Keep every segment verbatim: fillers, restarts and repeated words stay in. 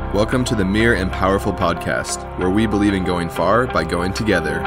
Welcome to the Mere and Powerful podcast, where we believe in going far by going together.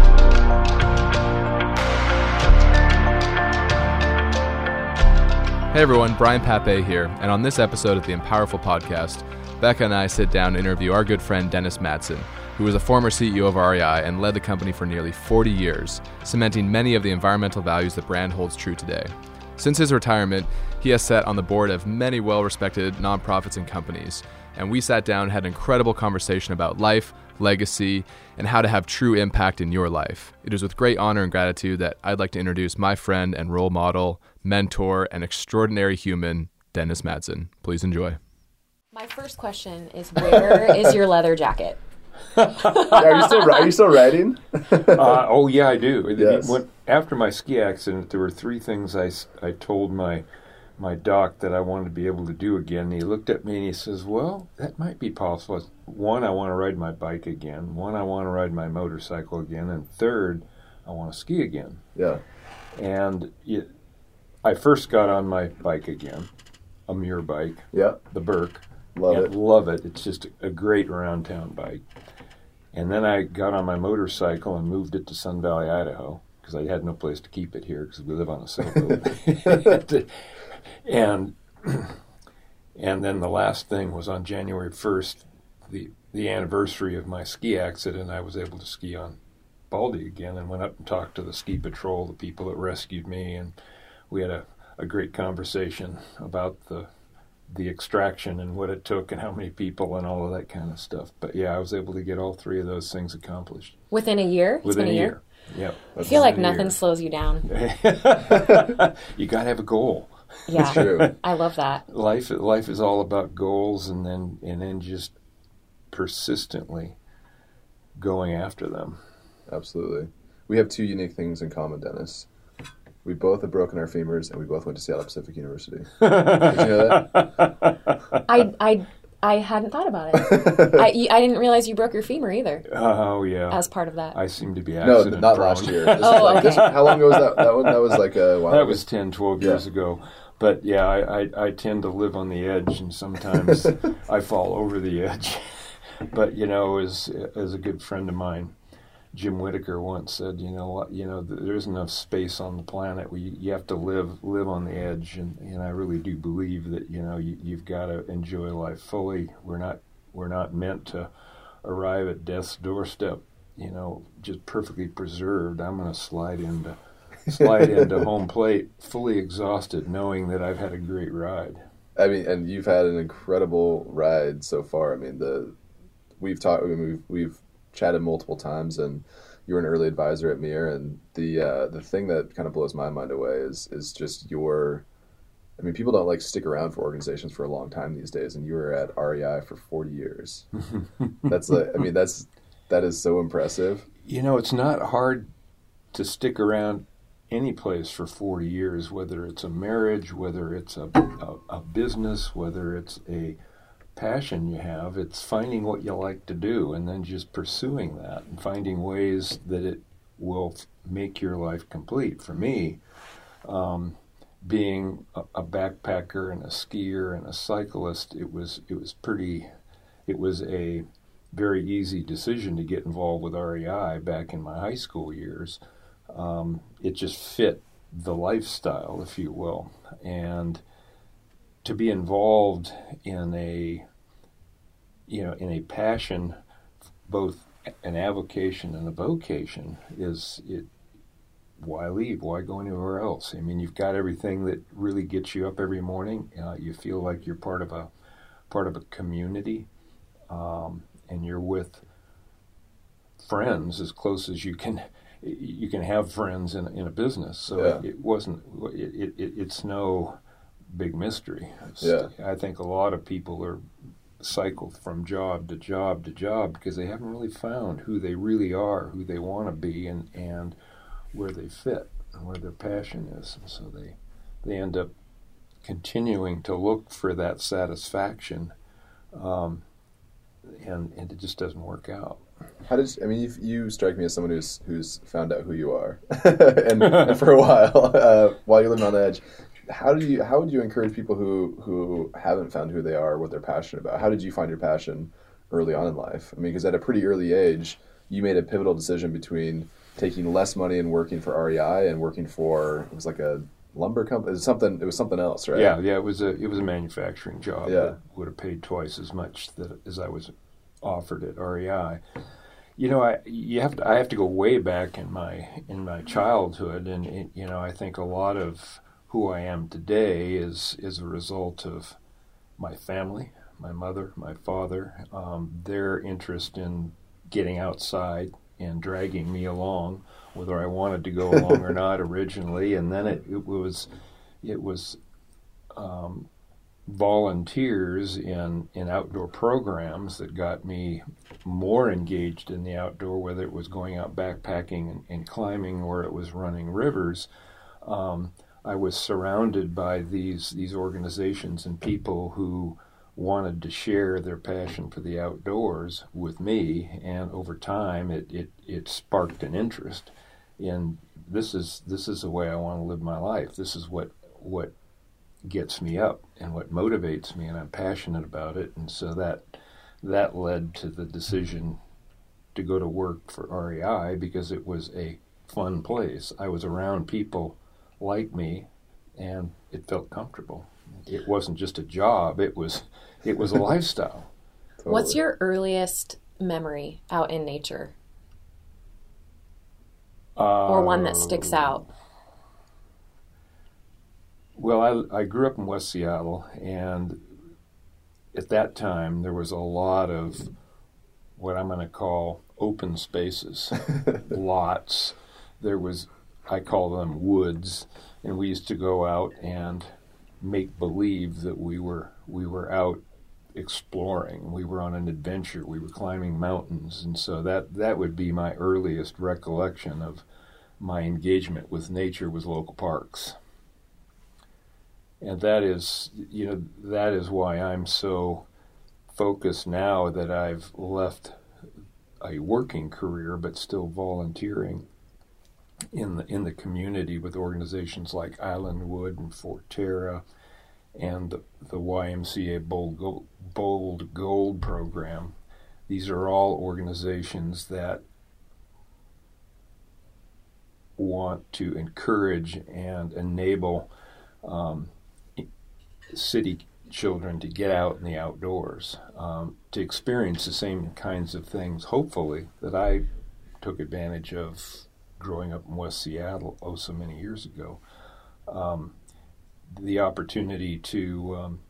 Hey everyone, Brian Pape here, and on this episode of the Empowerful podcast, Becca and I sit down to interview our good friend Dennis Madsen, who was a former C E O of R E I and led the company for nearly forty years, cementing many of the environmental values the brand holds true today. Since his retirement, he has sat on the board of many well-respected nonprofits and companies, and we sat down and had an incredible conversation about life, legacy, and how to have true impact in your life. It is with great honor and gratitude that I'd like to introduce my friend and role model, mentor, and extraordinary human, Dennis Madsen. Please enjoy. My first question is, where is your leather jacket? are you still are you still riding? uh, oh yeah, I do. Yes. When, after my ski accident, there were three things I, I told my my doc that I wanted to be able to do again. He looked at me and he says, "Well, that might be possible. One, I want to ride my bike again. One, I want to ride my motorcycle again. And third, I want to ski again." Yeah. And it, I first got on my bike again, a Muir bike. Yeah. The Burke. Love and it. Love it. It's just a great around town bike. And then I got on my motorcycle and moved it to Sun Valley, Idaho, because I had no place to keep it here because we live on a sailboat. and and then the last thing was on January first, the the anniversary of my ski accident. I was able to ski on Baldy again and went up and talked to the ski patrol, the people that rescued me, and we had a, a great conversation about the the extraction and what it took and how many people and all of that kind of stuff. But yeah, I was able to get all three of those things accomplished. Within a year? It's Within been a a year. year. Yep. I feel like nothing slows you down. You got to have a goal. Yeah. It's true. I love that. Life life is all about goals and then and then just persistently going after them. Absolutely. We have two unique things in common, Dennis. We both have broken our femurs, and we both went to Seattle Pacific University. Did you know that? I, I, I hadn't thought about it. I, I didn't realize you broke your femur either. Oh, yeah. As part of that. I seem to be No, accident not prone. last year. This Oh, is like, okay. this, how long ago was that? That, one, that was like a while That ago. was ten, twelve Yeah. years ago. But yeah, I, I, I tend to live on the edge, and sometimes I fall over the edge. But, you know, as, as a good friend of mine, Jim Whittaker once said, you know what, you know, there's enough space on the planet where you, you have to live live on the edge, and, and I really do believe that, you know, you, you've got to enjoy life fully. We're not we're not meant to arrive at death's doorstep, you know, just perfectly preserved. I'm going to slide into slide into home plate fully exhausted, knowing that I've had a great ride. I mean, and you've had an incredible ride so far. I mean, the we've talked, I mean, we've we've chatted multiple times, and you were an early advisor at Muir, and the uh, the thing that kind of blows my mind away is is just your. I mean, people don't like stick around for organizations for a long time these days, and you were at R E I for forty years. That's like, I mean, that's that is so impressive. You know, it's not hard to stick around any place for forty years, whether it's a marriage, whether it's a, a, a business, whether it's a passion you have. It's finding what you like to do and then just pursuing that and finding ways that it will f- make your life complete. For me, um, being a, a backpacker and a skier and a cyclist, it was it was pretty it was a very easy decision to get involved with R E I back in my high school years. Um, it just fit the lifestyle, if you will, and to be involved in a, you know, in a passion, both an avocation and a vocation, is it. Why leave? Why go anywhere else? I mean, you've got everything that really gets you up every morning. Uh, you feel like you're part of a part of a community, um, and you're with friends as close as you can. You can have friends in in a business, so Yeah. it, it wasn't. It, it it's no big mystery. It's, Yeah. I think a lot of people are cycled from job to job to job because they haven't really found who they really are, who they want to be, and, and where they fit and where their passion is. And so they they end up continuing to look for that satisfaction, um, and and it just doesn't work out. How did you, I mean? You, you strike me as someone who's who's found out who you are, and, and for a while, uh, while you're living on the edge. how do you how would you encourage people who who haven't found who they are, what they're passionate about? How did you find your passion early on in life? I mean, because at a pretty early age, you made a pivotal decision between taking less money and working for R E I and working for, it was like a lumber company. It was something. It was something else, right? Yeah, yeah. It was a it was a manufacturing job. Yeah. That would have paid twice as much that as I was offered at R E I. You know, I you have to I have to go way back in my in my childhood, and it, you know, I think a lot of who I am today is is a result of my family, my mother, my father, um, their interest in getting outside and dragging me along, whether I wanted to go along or not originally, and then it, it was it was um, volunteers in in outdoor programs that got me more engaged in the outdoor, whether it was going out backpacking and, and climbing or it was running rivers. Um, I was surrounded by these these organizations and people who wanted to share their passion for the outdoors with me, and over time it, it, it sparked an interest in this is this is the way I want to live my life. This is what what gets me up and what motivates me, and I'm passionate about it. And so that that led to the decision to go to work for R E I because it was a fun place. I was around people like me, and it felt comfortable. It wasn't just a job; it was it was a lifestyle. Totally. What's your earliest memory out in nature, Uh, or one that sticks out? Well, I, I grew up in West Seattle, and at that time there was a lot of what I'm going to call open spaces, lots. There was, I call them woods, and we used to go out and make believe that we were we were out exploring. We were on an adventure. We were climbing mountains, and so that that would be my earliest recollection of my engagement with nature was local parks. And that is, you know, that is why I'm so focused now that I've left a working career but still volunteering in the in the community with organizations like Islandwood and Forterra and the, the Y M C A Bold Gold, Bold Gold program. These are all organizations that want to encourage and enable um, city children to get out in the outdoors, um, to experience the same kinds of things, hopefully, that I took advantage of growing up in West Seattle oh so many years ago. Um, the opportunity to um,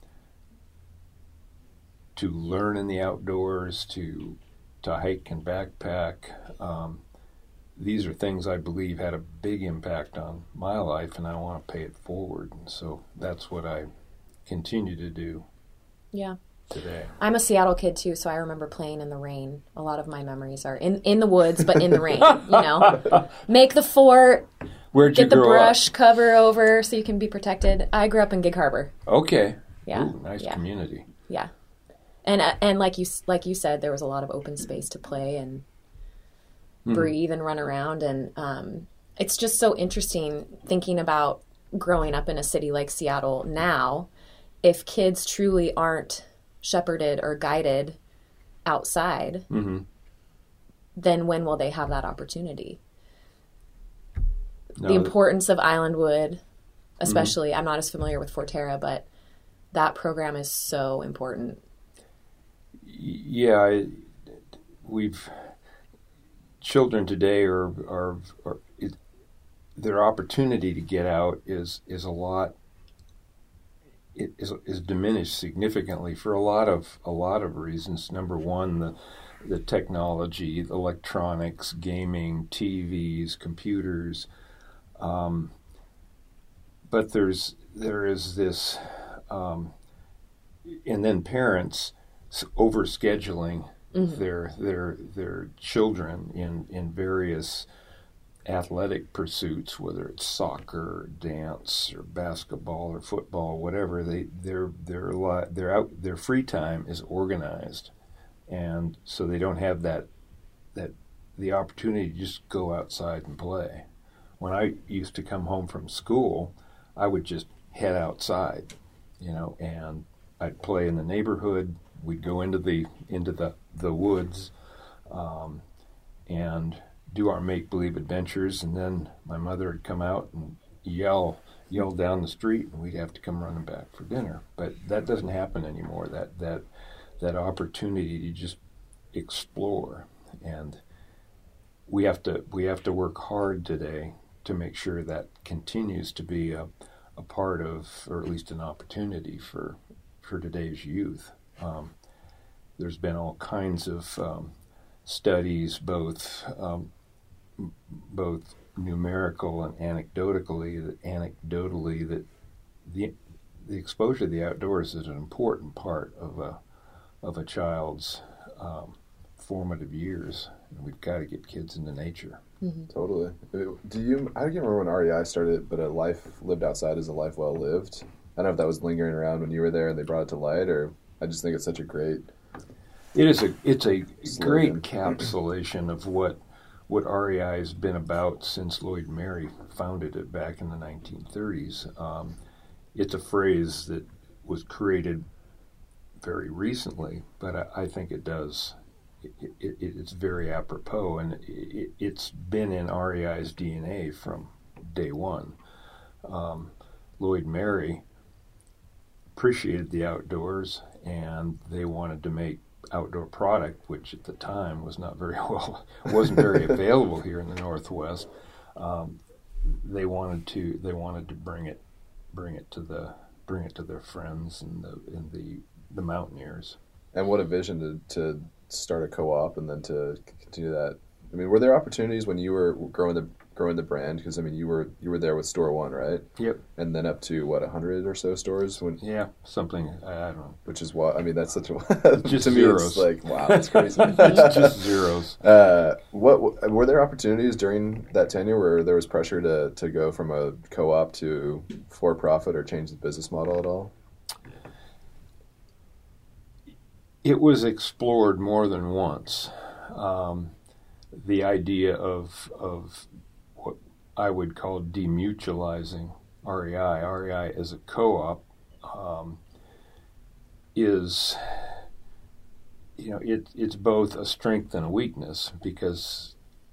to learn in the outdoors, to to hike and backpack. Um, these are things I believe had a big impact on my life, and I want to pay it forward. And so that's what I continue to do. Yeah. Today. I'm a Seattle kid too, so I remember playing in the rain. A lot of my memories are in, in the woods, but in the rain. You know, make the fort, Where'd get you the grow brush up? cover over so you can be protected. I grew up in Gig Harbor. Okay. Yeah. Ooh, nice yeah. community. Yeah, and uh, and like you like you said, there was a lot of open space to play and mm. breathe and run around, and um, it's just so interesting thinking about growing up in a city like Seattle now. If kids truly aren't shepherded or guided outside, mm-hmm. then when will they have that opportunity? No, the importance of Islandwood, especially, mm-hmm. I'm not as familiar with Forterra, but that program is so important. Yeah, I, we've, children today are, are, are it, their opportunity to get out is, is a lot It is, is diminished significantly for a lot of a lot of reasons. Number one, the the technology, electronics, gaming, T Vs, computers, um, but there's there is this, um, and then parents overscheduling mm-hmm. their their their children in in various athletic pursuits, whether it's soccer, or dance, or basketball, or football, whatever. They their their their out their free time is organized, and so they don't have that that the opportunity to just go outside and play. When I used to come home from school, I would just head outside, you know, and I'd play in the neighborhood. We'd go into the into the the woods, um, and do our make-believe adventures, and then my mother would come out and yell yell down the street, and we'd have to come running back for dinner. But that doesn't happen anymore. That that that opportunity to just explore, and we have to we have to work hard today to make sure that continues to be a, a part of, or at least an opportunity for for today's youth. Um, there's been all kinds of um, studies, both um, both numerical and anecdotally, that anecdotally that the the exposure to the outdoors is an important part of a of a child's um, formative years, and we've got to get kids into nature. Mm-hmm. Totally. Do you? I can't remember when R E I started, but a life lived outside is a life well lived. I don't know if that was lingering around when you were there and they brought it to light, or I just think it's such a great. It is a it's a slogan. Great encapsulation of what what R E I has been about since Lloyd and Mary founded it back in the nineteen thirties. Um, it's a phrase that was created very recently, but I, I think it does. It, it, it's very apropos, and it, it's been in R E I's D N A from day one. Um, Lloyd and Mary appreciated the outdoors, and they wanted to make outdoor product, which at the time was not very well, wasn't very available here in the Northwest. Um, they wanted to, they wanted to bring it, bring it to the, bring it to their friends and the, and the, the mountaineers. And what a vision to to start a co-op and then to continue that. I mean, were there opportunities when you were growing the growing the brand? Because I mean, you were you were there with Store One, right? Yep. And then up to what, a hundred or so stores? When yeah, something I, I don't know. Which is what I mean. That's such a just to zeros. Me, it's like wow, that's crazy. It's just zeros. Uh, what were there opportunities during that tenure where there was pressure to to go from a co-op to for profit or change the business model at all? It was explored more than once. Um, the idea of of what I would call demutualizing R E I. R E I as a co-op um, is, you know, it it's both a strength and a weakness, because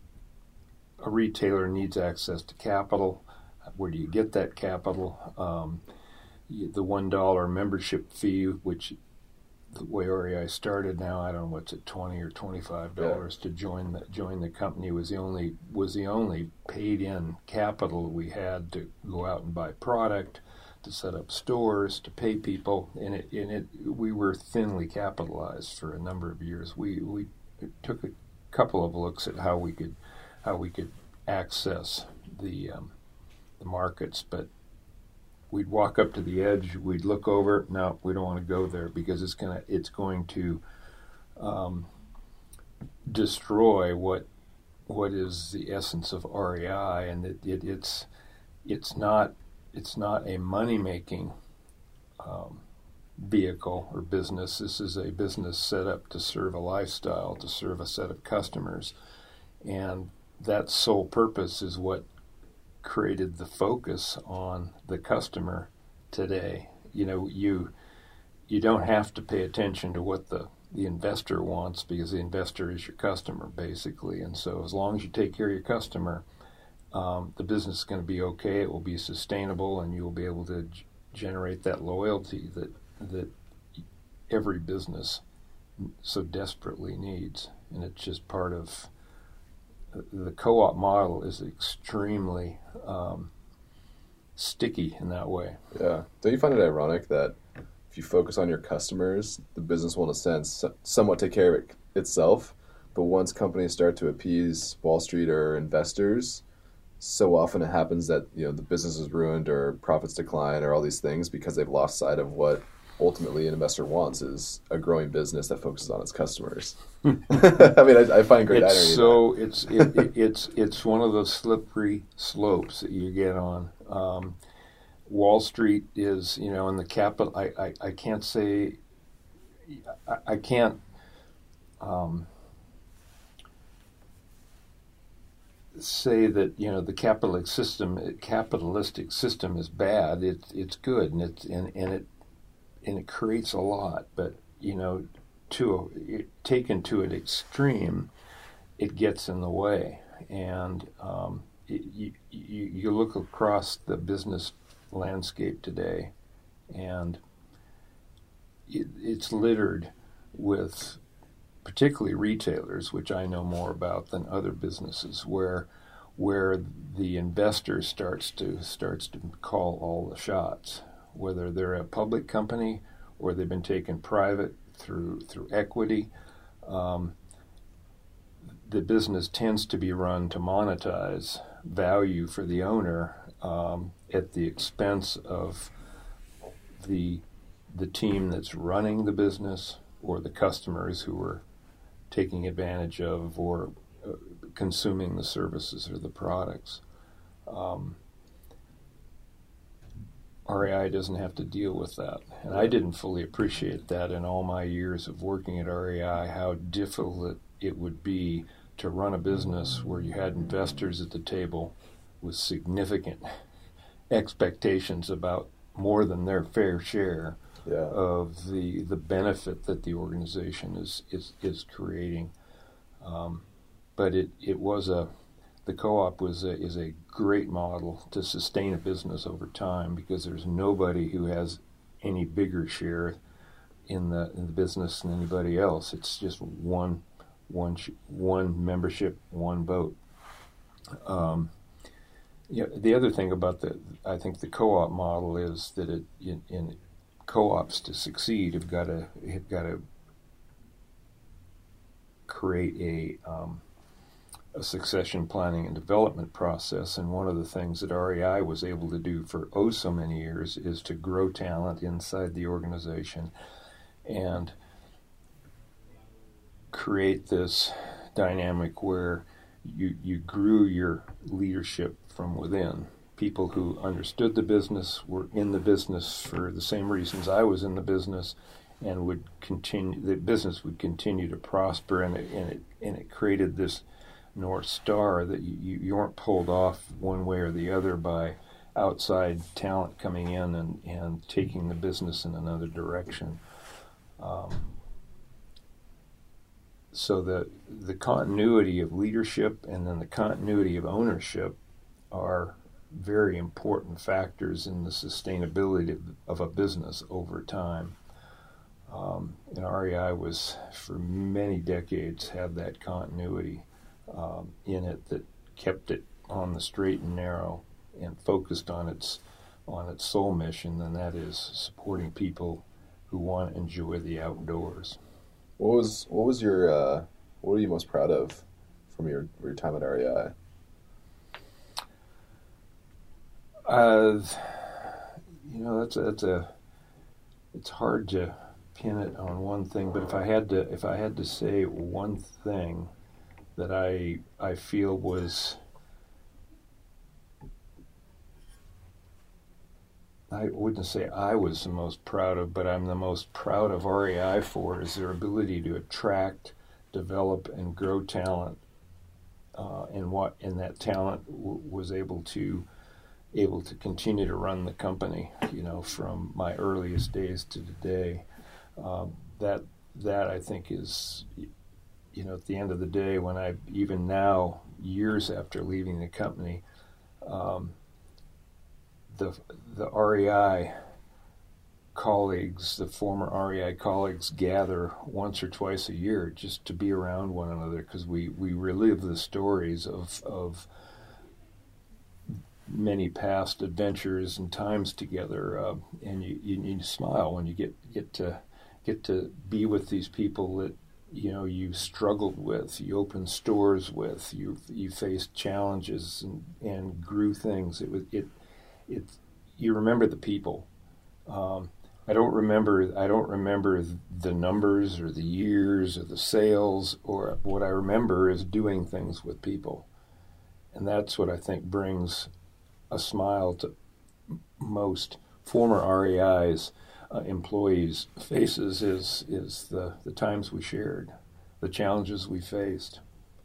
a retailer needs access to capital. Where do you get that capital? Um, the one dollar membership fee, which the way R E I started now, I don't know what's it, twenty or twenty-five dollars yeah. to join the join the company was the only was the only paid in capital we had to go out and buy product, to set up stores, to pay people, and it and it we were thinly capitalized for a number of years. We we took a couple of looks at how we could how we could access the um, the markets, but we'd walk up to the edge, we'd look over, no, we don't want to go there, because it's gonna it's going to um, destroy what what is the essence of R E I, and it, it, it's it's not it's not a money making um, vehicle or business. This is a business set up to serve a lifestyle, to serve a set of customers, and that sole purpose is what created the focus on the customer today. You know, you you don't have to pay attention to what the, the investor wants, because the investor is your customer, basically. And so as long as you take care of your customer, um, the business is going to be okay. It will be sustainable, and you will be able to g- generate that loyalty that that every business so desperately needs. And it's just part of the co-op model is extremely um, sticky in that way. Yeah. Don't you find it ironic that if you focus on your customers, the business will, in a sense, somewhat take care of it itself, but once companies start to appease Wall Street or investors, so often it happens that, you know, the business is ruined or profits decline or all these things because they've lost sight of what ultimately an investor wants, is a growing business that focuses on its customers. I mean, I, I find great it's irony. So it's it, it, it's it's one of those slippery slopes that you get on. Um, Wall Street is, you know, in the capital. I, I, I can't say. I, I can't. Um, say that, you know, the capitalistic system capitalistic system is bad. It's it's good, and it's and, and it and it creates a lot. But you know, to it, taken to an extreme, it gets in the way. And um, it, you, you you look across the business landscape today, and it, it's littered with, particularly retailers, which I know more about than other businesses, where where the investor starts to starts to call all the shots, whether they're a public company or they've been taken private through through equity. Um, the business tends to be run to monetize value for the owner um, at the expense of the the team that's running the business or the customers who are taking advantage of or uh, consuming the services or the products. Um, R A I doesn't have to deal with that. And I didn't fully appreciate that in all my years of working at R A I, how difficult it would be to run a business where you had investors at the table with significant expectations about more than their fair share yeah. of the the benefit that the organization is is, is creating. Um, but it, it was a the co-op was a, is a great model to sustain a business over time, because there's nobody who has any bigger share in the in the business than anybody else. It's just one one one membership, one vote. Um, yeah. The other thing about the I think the co-op model is that it in, in co-ops to succeed have got to have got to create a um, a succession planning and development process. And one of the things that R A I was able to do for oh so many years is to grow talent inside the organization and create this dynamic where you you grew your leadership from within. People who understood the business, were in the business for the same reasons I was in the business, and would continue. The business would continue to prosper, and it and it, and it created this North Star that you, you weren't pulled off one way or the other by outside talent coming in and, and taking the business in another direction. Um, so the the continuity of leadership and then the continuity of ownership are very important factors in the sustainability of, of a business over time. Um, and R A I was, for many decades, had that continuity um, in it that kept it on the straight and narrow and focused on its on its sole mission, and that is supporting people who want to enjoy the outdoors. What was what was your uh, what were you most proud of from your your time at R A I? Uh, you know, that's a, that's a it's hard to pin it on one thing, but if I had to if I had to say one thing that I I feel was I wouldn't say I was the most proud of, but I'm the most proud of R A I for is their ability to attract, develop, and grow talent, uh, and what and that talent w- was able to able to continue to run the company, you know, from my earliest days to today. Um, that that I think is, you know, at the end of the day, when I even now, years after leaving the company, um, the the R A I colleagues, the former R A I colleagues, gather once or twice a year just to be around one another, because we, we relive the stories of of many past adventures and times together, uh, and you, you you smile when you get get to get to be with these people that you know you struggled with, you opened stores with, you you faced challenges and, and grew things. It was it it you remember the people. Um, I don't remember I don't remember the numbers or the years or the sales, or what I remember is doing things with people, and that's what I think brings a smile to most former R A I's uh, employees' faces is is the, the times we shared, the challenges we faced,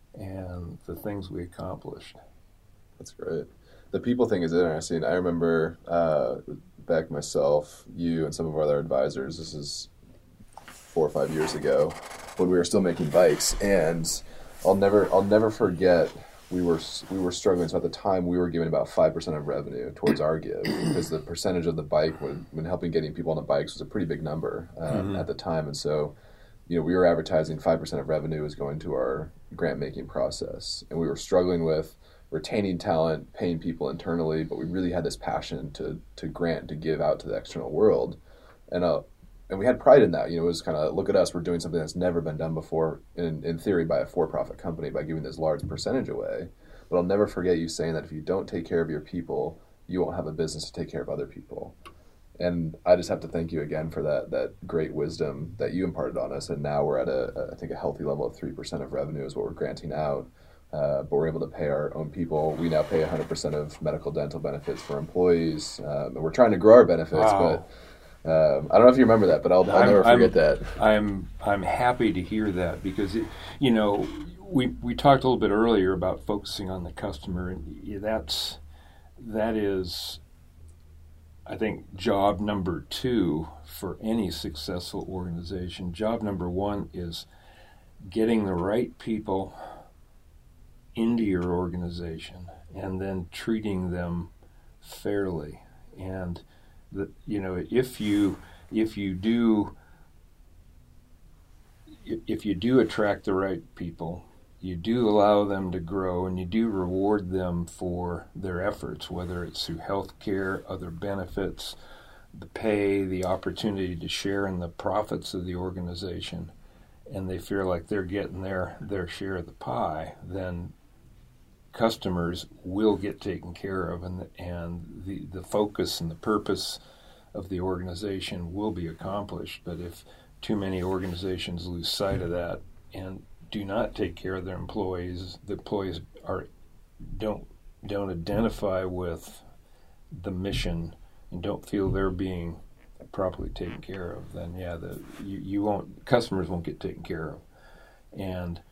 and the things we accomplished. That's great. The people thing is interesting. I remember uh, back myself, you and some of our other advisors, this is four or five years ago, when we were still making bikes, and I'll never I'll never forget we were we were struggling. So at the time we were giving about five percent of revenue towards our give, because the percentage of the bike when, when helping getting people on the bikes was a pretty big number um, mm-hmm. at the time. And so, you know, we were advertising five percent of revenue was going to our grant making process, and we were struggling with retaining talent, paying people internally, but we really had this passion to to grant, to give out to the external world. And uh, and we had pride in that. You know, it was kind of, look at us, we're doing something that's never been done before, in, in theory, by a for-profit company, by giving this large percentage away. But I'll never forget you saying that if you don't take care of your people, you won't have a business to take care of other people. And I just have to thank you again for that that great wisdom that you imparted on us. And now we're at, a, a I think, a healthy level of three percent of revenue is what we're granting out. Uh, but we're able to pay our own people. We now pay one hundred percent of medical dental benefits for employees. Um, and we're trying to grow our benefits, wow. but um, I don't know if you remember that, but I'll, I'll never forget I'm, that. I'm I'm happy to hear that, because, it, you know, we we talked a little bit earlier about focusing on the customer, and that's that is, I think, job number two for any successful organization. Job number one is getting the right people into your organization and then treating them fairly. And the, you know, if you if you do if you do attract the right people, you do allow them to grow, and you do reward them for their efforts, whether it's through health care, other benefits, the pay, the opportunity to share in the profits of the organization, and they feel like they're getting their, their share of the pie, then customers will get taken care of, and the, and the, the focus and the purpose of the organization will be accomplished. But if too many organizations lose sight of that and do not take care of their employees, the employees are don't don't identify with the mission and don't feel they're being properly taken care of, then yeah, the you, you won't customers won't get taken care of. And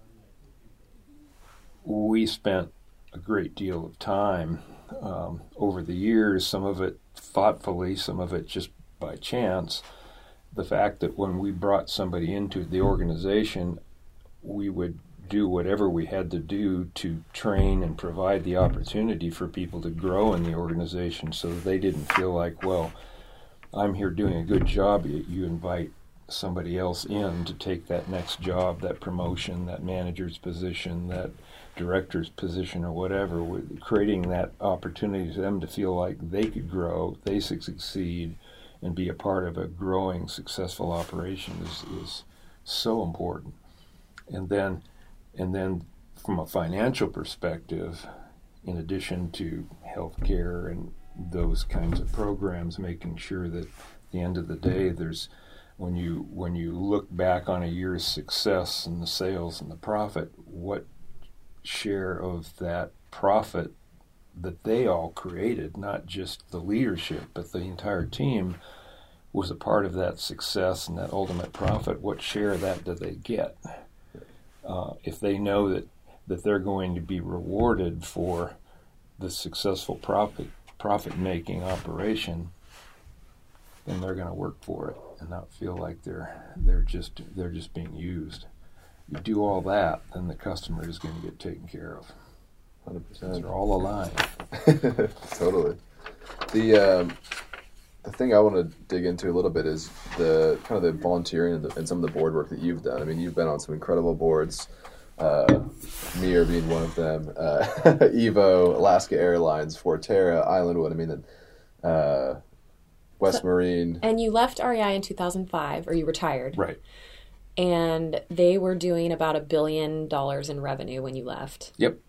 we spent a great deal of time um, over the years, some of it thoughtfully, some of it just by chance, the fact that when we brought somebody into the organization, we would do whatever we had to do to train and provide the opportunity for people to grow in the organization, so that they didn't feel like, well, I'm here doing a good job, you, you invite somebody else in to take that next job, that promotion, that manager's position, that director's position, or whatever, with creating that opportunity for them to feel like they could grow, they could succeed, and be a part of a growing, successful operation is, is so important. And then, and then from a financial perspective, in addition to health care and those kinds of programs, making sure that at the end of the day, there's when you when you look back on a year's success and the sales and the profit, what share of that profit that they all created, not just the leadership, but the entire team, was a part of that success and that ultimate profit, what share of that do they get? Uh, if they know that, that they're going to be rewarded for the successful profit profit-making operation, then they're going to work for it and not feel like they're they're just they're just being used. You do all that, then the customer is going to get taken care of. one hundred percent. They're all aligned. Totally. The um, the thing I want to dig into a little bit is the kind of the volunteering and, the, and some of the board work that you've done. I mean, you've been on some incredible boards. Uh, Mir being one of them, uh, Evo, Alaska Airlines, Forterra, Islandwood. I mean, uh, West so, Marine. And you left R E I in two thousand five, or you retired, right? And they were doing about a billion dollars in revenue when you left. Yep.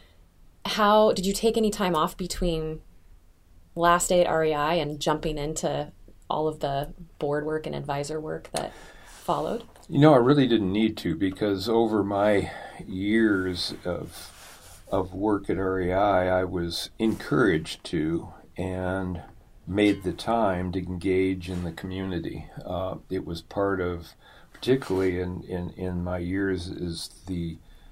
How did you take any time off between last day at R E I and jumping into all of the board work and advisor work that followed? You know, I really didn't need to, because over my years of of work at R E I, I was encouraged to and made the time to engage in the community. Uh, it was part of, particularly in, in, in my years, is the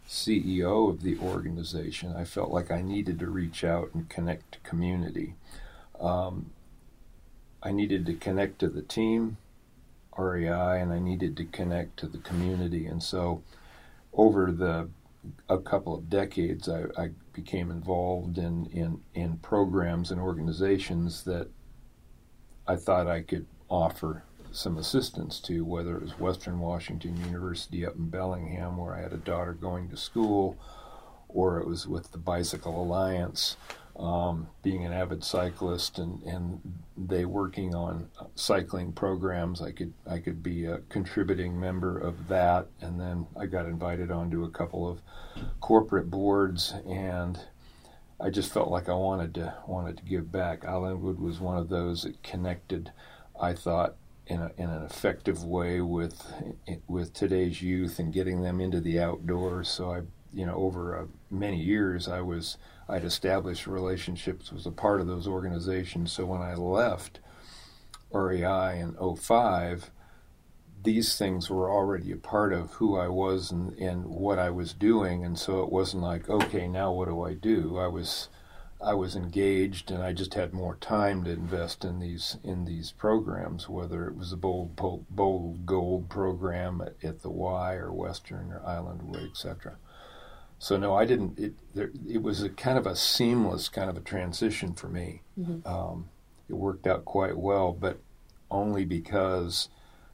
C E O of the organization, I felt like I needed to reach out and connect to community. Um, I needed to connect to the team, R E I, and I needed to connect to the community. And so over the a couple of decades, I, I became involved in, in, in programs and organizations that I thought I could offer some assistance to, whether it was Western Washington University up in Bellingham, where I had a daughter going to school, or it was with the Bicycle Alliance, um, being an avid cyclist and, and they working on cycling programs. I could I could be a contributing member of that, and then I got invited onto a couple of corporate boards, and I just felt like I wanted to wanted to give back. Islandwood was one of those that connected, I thought, in a, in an effective way with with today's youth and getting them into the outdoors. So I, you know, over uh, many years, I was I'd established relationships, was a part of those organizations. So when I left R E I in oh five, these things were already a part of who I was and, and what I was doing. And so it wasn't like, okay, now what do I do? I was I was engaged, and I just had more time to invest in these in these programs, whether it was the Bold, Bold Gold program at, at the Y or Western or Islandwood, et cetera. So no, I didn't. It there, it was a kind of a seamless kind of a transition for me. Mm-hmm. Um, it worked out quite well, but only because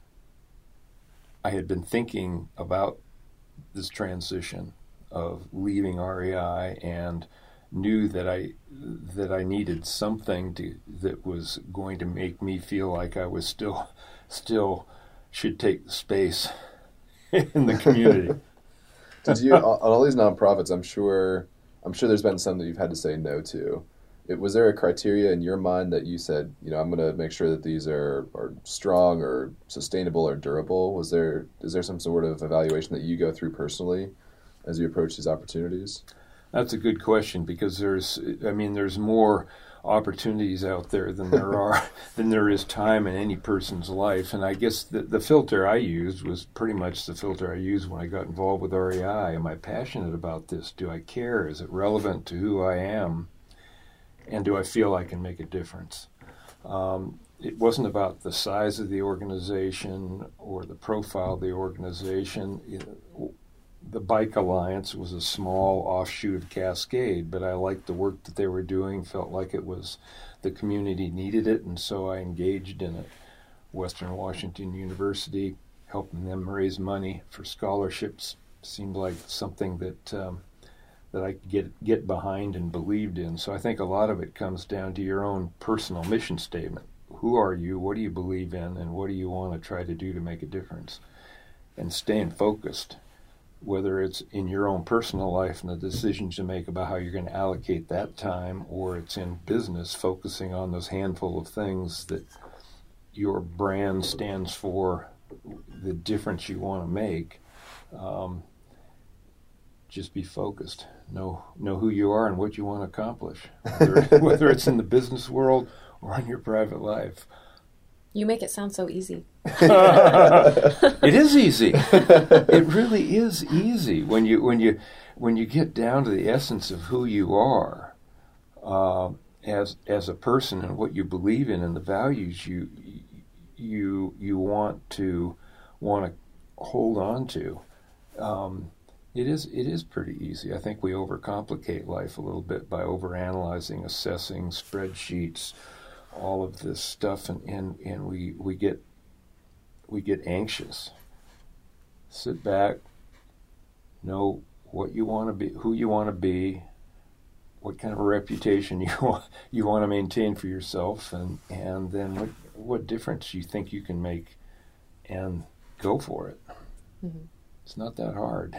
I had been thinking about this transition of leaving R E I and knew that I that I needed something to that was going to make me feel like I was still still should take space in the community. Did you on all these nonprofits? I'm sure I'm sure there's been some that you've had to say no to. It, was there a criteria in your mind that you said, you know, I'm going to make sure that these are, are strong or sustainable or durable? Was there is there some sort of evaluation that you go through personally as you approach these opportunities? That's a good question, because there's, I mean, there's more opportunities out there than there are than there is time in any person's life. And I guess the, the filter I used was pretty much the filter I used when I got involved with R E I. Am I passionate about this? Do I care? Is it relevant to who I am? And do I feel I can make a difference? Um, it wasn't about the size of the organization or the profile of the organization. It, The Bike Alliance was a small offshoot of Cascade, but I liked the work that they were doing, felt like it was the community needed it, and so I engaged in it. Western Washington University, helping them raise money for scholarships, seemed like something that um, that I could get, get behind and believed in. So I think a lot of it comes down to your own personal mission statement. Who are you? What do you believe in? And what do you want to try to do to make a difference? And staying focused, whether it's in your own personal life and the decisions you make about how you're going to allocate that time, or it's in business, focusing on those handful of things that your brand stands for, the difference you want to make. Um, just be focused. Know know who you are and what you want to accomplish, whether, whether it's in the business world or in your private life. You make it sound so easy. It is easy. It really is easy when you when you when you get down to the essence of who you are uh, as as a person and what you believe in and the values you you you want to want to hold on to. Um, it is it is pretty easy. I think we overcomplicate life a little bit by overanalyzing, assessing, spreadsheets, all of this stuff, and, and, and we, we get we get anxious. Sit back, know what you want to be, who you want to be, what kind of a reputation you want you want to maintain for yourself, and, and then what what difference you think you can make, and go for it. Mm-hmm. It's not that hard.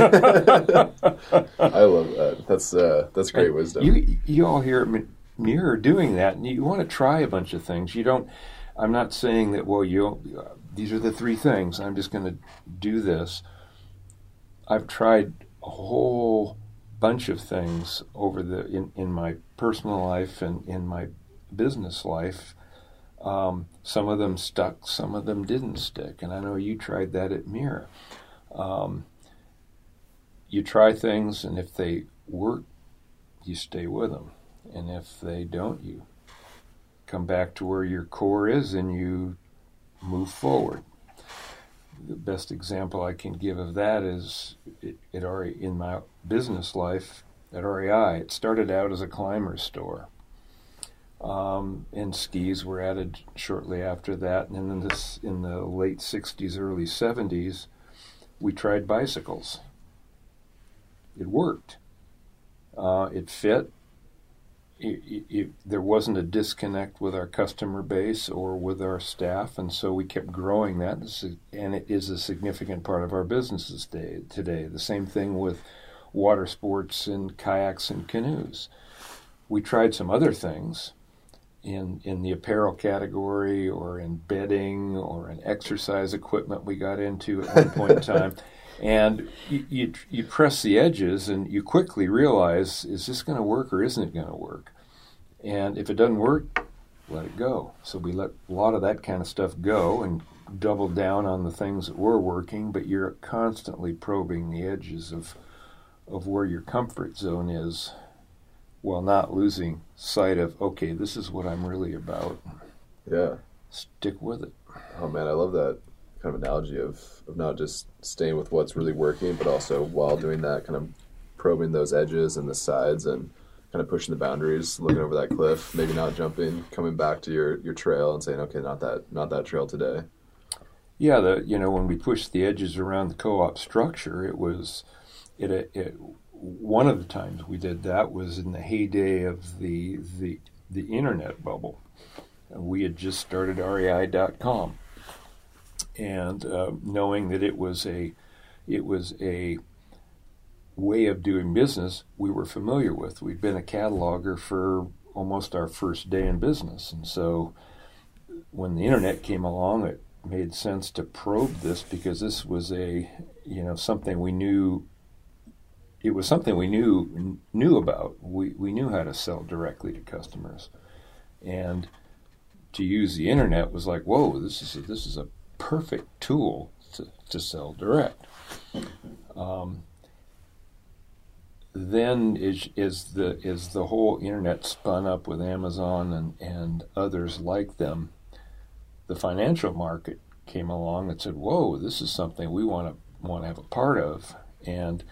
I love that. That's uh, that's great and wisdom. You you all hear me nearer doing that, and you want to try a bunch of things. You don't. I'm not saying that. Well, you. Uh, these are the three things. I'm just going to do this. I've tried a whole bunch of things over the in, in my personal life and in my business life. Um, some of them stuck. Some of them didn't stick. And I know you tried that at Mira. Um, you try things, and if they work, you stay with them. And if they don't, you come back to where your core is and you move forward. The best example I can give of that is it, it already in my business life at R E I. It started out as a climber store, um, and skis were added shortly after that. And then in this, in the late sixties, early seventies, we tried bicycles. It worked. Uh, it fit. It, it, it, there wasn't a disconnect with our customer base or with our staff, and so we kept growing that, and it is a significant part of our businesses today. today. The same thing with water sports and kayaks and canoes. We tried some other things in in the apparel category or in bedding or in exercise equipment we got into at one point in time. And you, you you press the edges, and you quickly realize, is this going to work or isn't it going to work? And if it doesn't work, let it go. So we let a lot of that kind of stuff go and double down on the things that were working, but you're constantly probing the edges of of where your comfort zone is while not losing sight of, okay, this is what I'm really about. Yeah. Stick with it. Oh, man, I love that kind of analogy of, of not just staying with what's really working, but also while doing that, kind of probing those edges and the sides and kind of pushing the boundaries, looking over that cliff, maybe not jumping, coming back to your, your trail and saying, okay, not that not that trail today. Yeah, the you know, when we pushed the edges around the co-op structure, it was, it, it one of the times we did that was in the heyday of the the the internet bubble. We had just started R E I dot com. And uh, knowing that it was a, it was a way of doing business we were familiar with. We'd been a cataloger for almost our first day in business, and so when the internet came along, it made sense to probe this because this was a, you know, something we knew. It was something we knew knew about. We we knew how to sell directly to customers, and to use the internet was like, whoa, this is a, this is a perfect tool to, to sell direct. Um, then is is the is the whole internet spun up with Amazon and, and others like them. The financial market came along and said, "Whoa, this is something we want to want to have a part of." And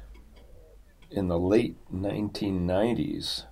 in the late nineteen nineties,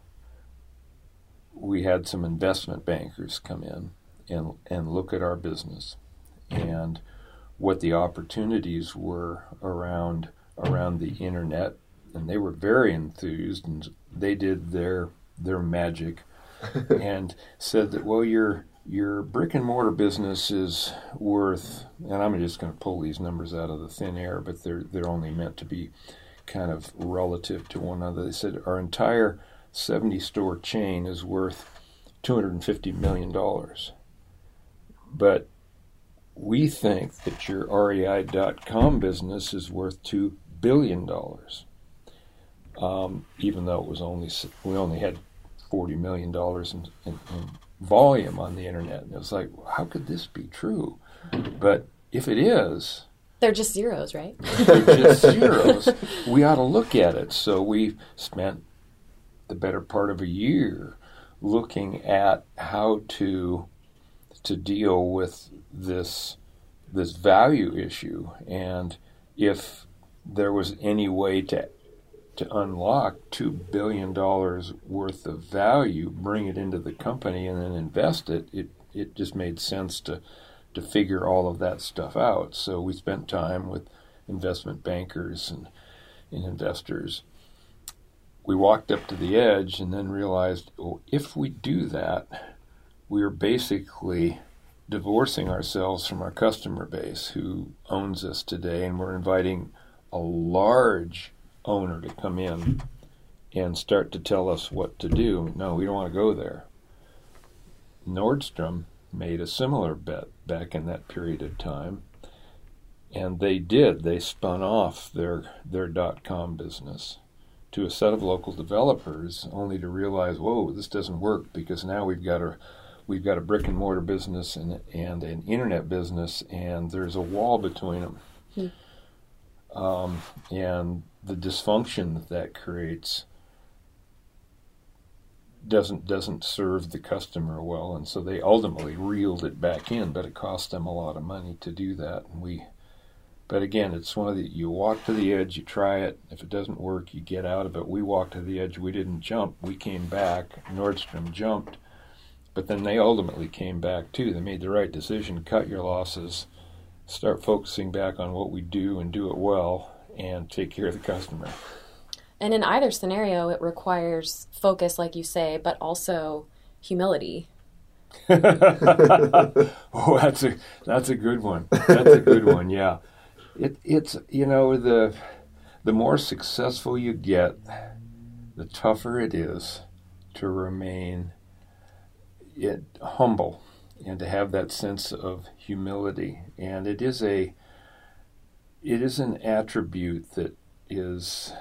we had some investment bankers come in and and look at our business and what the opportunities were around around the internet, and they were very enthused, and they did their their magic and said that, well, your your brick and mortar business is worth, and I'm just going to pull these numbers out of the thin air, but they're they're only meant to be kind of relative to one another. They said our entire seventy store chain is worth two hundred fifty million dollars, but we think that your R E I dot com business is worth two billion dollars, um, even though it was only we only had forty million dollars in, in, in volume on the internet. And it was like, how could this be true? But if it is, they're just zeros, right? They're just zeros. We ought to look at it. So we spent the better part of a year looking at how to to deal with this this value issue, and if there was any way to to unlock two billion dollars worth of value, bring it into the company, and then invest it, it it just made sense to to figure all of that stuff out. So we spent time with investment bankers and, and investors. We walked up to the edge and then realized, oh, if we do that, we are basically divorcing ourselves from our customer base who owns us today, and we're inviting a large owner to come in and start to tell us what to do. No, we don't want to go there. Nordstrom made a similar bet back in that period of time, and they did. They spun off their their dot-com business to a set of local developers, only to realize, whoa, this doesn't work, because now we've got a we've got a brick and mortar business and and an internet business, and there's a wall between them. Hmm. Um, and the dysfunction that that creates doesn't doesn't serve the customer well, and so they ultimately reeled it back in, but it cost them a lot of money to do that. And we, but again, it's one of the, you walk to the edge, you try it. If it doesn't work, you get out of it. We walked to the edge. We didn't jump. We came back. Nordstrom jumped, but then they ultimately came back too. They made the right decision: cut your losses, start focusing back on what we do and do it well, and take care of the customer. And in either scenario, it requires focus, like you say, but also humility. Oh, that's a that's a good one. That's a good one. Yeah, it it's you know the the more successful you get, the tougher it is to remain it, humble and to have that sense of humility. And it is a it is an attribute that is.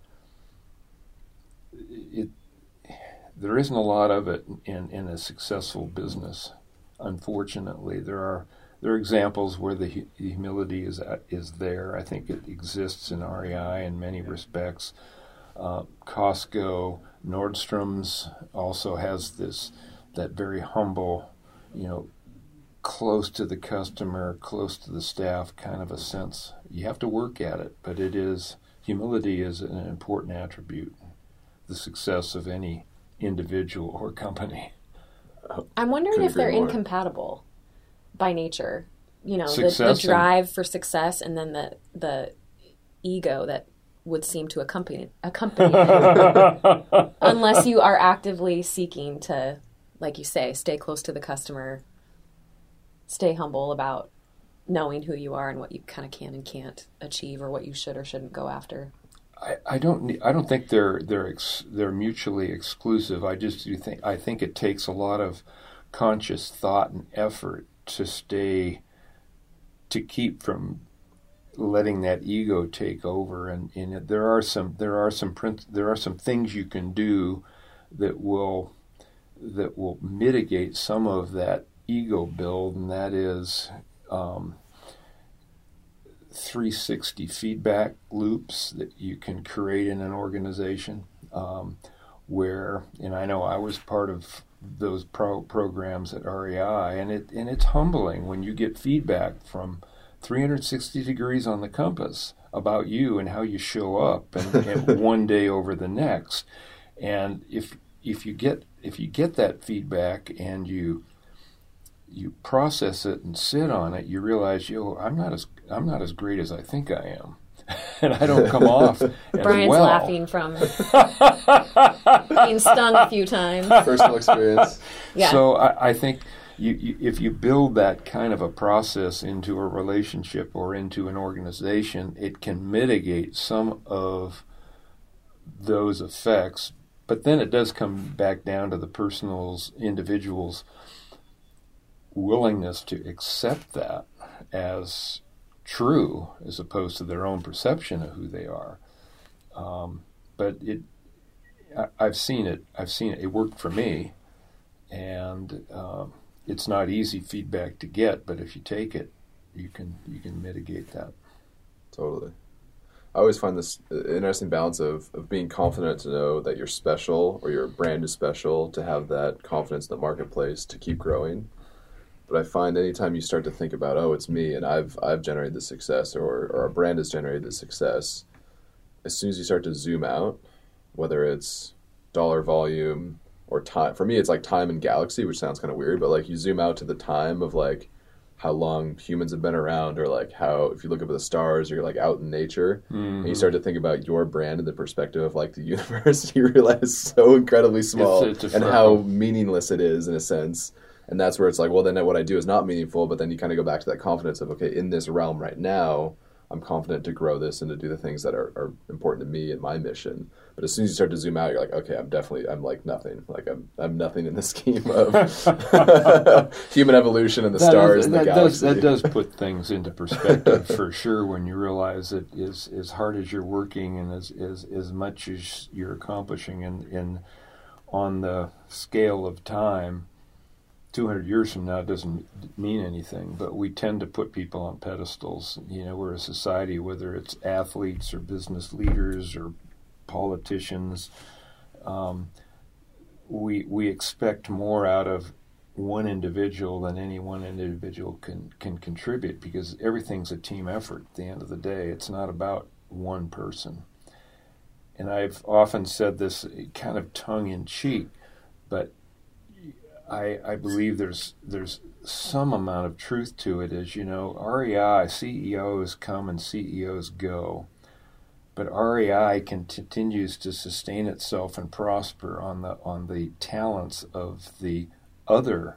It, there isn't a lot of it in, in a successful business. Unfortunately, there are there are examples where the hu- humility is is there. I think it exists in R E I in many respects. Uh, Costco, Nordstrom's also has this that very humble, you know, close to the customer, close to the staff kind of a sense. You have to work at it, but it is humility is an important attribute. The success of any individual or company. I'm wondering Couldn't if they're agree more. incompatible by nature. You know, the, the Success and- drive for success, and then the the ego that would seem to accompany accompany it, unless you are actively seeking to, like you say, stay close to the customer, stay humble about knowing who you are and what you kind of can and can't achieve, or what you should or shouldn't go after. I, I don't ne- I don't think they're they're ex, they're mutually exclusive. I just do think I think it takes a lot of conscious thought and effort to stay to keep from letting that ego take over. And, and it, there are some there are some prin- there are some things you can do that will that will mitigate some of that ego build, and that is. Um, three sixty feedback loops that you can create in an organization um, where, and I know I was part of those pro- programs at R E I, and it and it's humbling when you get feedback from three hundred sixty degrees on the compass about you and how you show up and, and one day over the next. And if if you get if you get that feedback and you you process it and sit on it, you realize, yo, I'm not as I'm not as great as I think I am, and I don't come off as Brian's well. laughing from being stung a few times. Personal experience. Yeah. So I, I think you, you, if you build that kind of a process into a relationship or into an organization, it can mitigate some of those effects. But then it does come back down to the personals, individuals' willingness to accept that as true as opposed to their own perception of who they are. Um, but it, I, I've seen it. I've seen it. It worked for me, and um, it's not easy feedback to get. But if you take it, you can you can mitigate that. Totally. I always find this interesting balance of, of being confident to know that you're special or your brand is special, to have that confidence in the marketplace to keep growing. But I find anytime you start to think about, oh, it's me and I've I've generated the success, or, or our brand has generated the success, as soon as you start to zoom out, whether it's dollar volume or time, for me it's like time and galaxy, which sounds kind of weird, but like you zoom out to the time of like how long humans have been around, or like how, if you look up at the stars or you're like out in nature, mm-hmm. and you start to think about your brand in the perspective of like the universe, you realize it's so incredibly small it's, it's and how meaningless it is in a sense. And that's where it's like, well, then what I do is not meaningful, but then you kind of go back to that confidence of, okay, in this realm right now, I'm confident to grow this and to do the things that are, are important to me and my mission. But as soon as you start to zoom out, you're like, okay, I'm definitely, I'm like nothing. Like I'm I'm nothing in the scheme of human evolution and the that stars is, and the that galaxy. Does, that does put things into perspective for sure, when you realize that as, as hard as you're working and as, as, as much as you're accomplishing in, in on the scale of time, two hundred years from now, it doesn't mean anything, but we tend to put people on pedestals. You know, we're a society, whether it's athletes or business leaders or politicians, um, we we expect more out of one individual than any one individual can, can contribute, because everything's a team effort at the end of the day. It's not about one person. And I've often said this kind of tongue-in-cheek, but I, I believe there's there's some amount of truth to it. As you know, R E I, C E Os come and C E Os go, but R E I can, continues to sustain itself and prosper on the on the talents of the other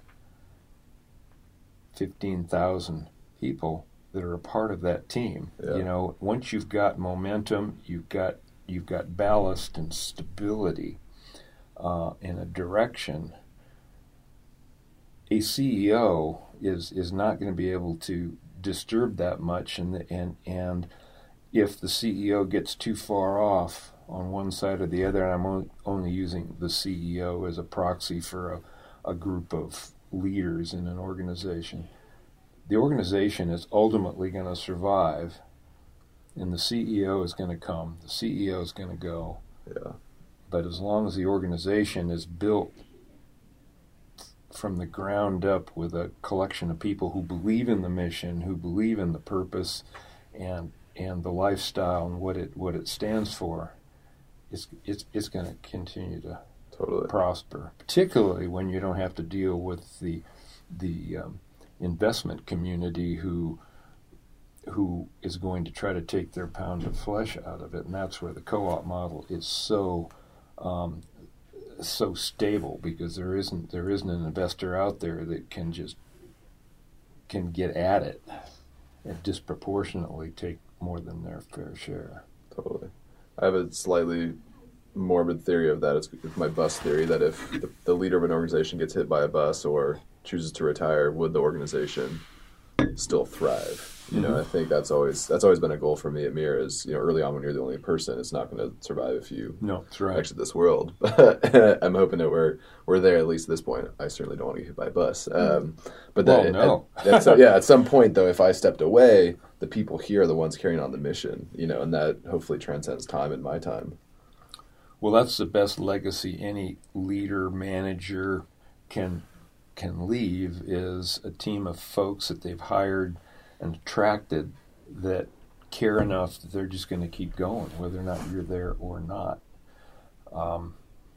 fifteen thousand people that are a part of that team. Yeah. You know, once you've got momentum, you've got you've got ballast and stability uh, in a direction. A C E O is is not going to be able to disturb that much, and and and if the C E O gets too far off on one side or the other, and I'm only, only using the C E O as a proxy for a, a group of leaders in an organization, the organization is ultimately going to survive, and the C E O is going to come, the C E O is going to go. Yeah. But as long as the organization is built from the ground up with a collection of people who believe in the mission, who believe in the purpose and and the lifestyle and what it what it stands for, it's it's it's going to continue to totally prosper. Particularly when you don't have to deal with the the um, investment community who who is going to try to take their pound of flesh out of it, and that's where the co-op model is so um, so stable, because there isn't there isn't an investor out there that can just can get at it and disproportionately take more than their fair share. Totally. I have a slightly morbid theory of that. It's, it's my bus theory, that if the, the leader of an organization gets hit by a bus or chooses to retire, would the organization still thrive? You know, mm-hmm. I think that's always that's always been a goal for me at Mir. Is, you know, early on when you're the only person, it's not going to survive if you no, that's right. exit this world. I'm hoping that we're we're there at least at this point. I certainly don't want to get hit by a bus. Um, but well, then, no. at, at some, yeah, at some point though, if I stepped away, the people here are the ones carrying on the mission. You know, and that hopefully transcends time and my time. Well, that's the best legacy any leader, manager can can leave, is a team of folks that they've hired and attracted that care enough that they're just going to keep going, whether or not you're there or not. Um,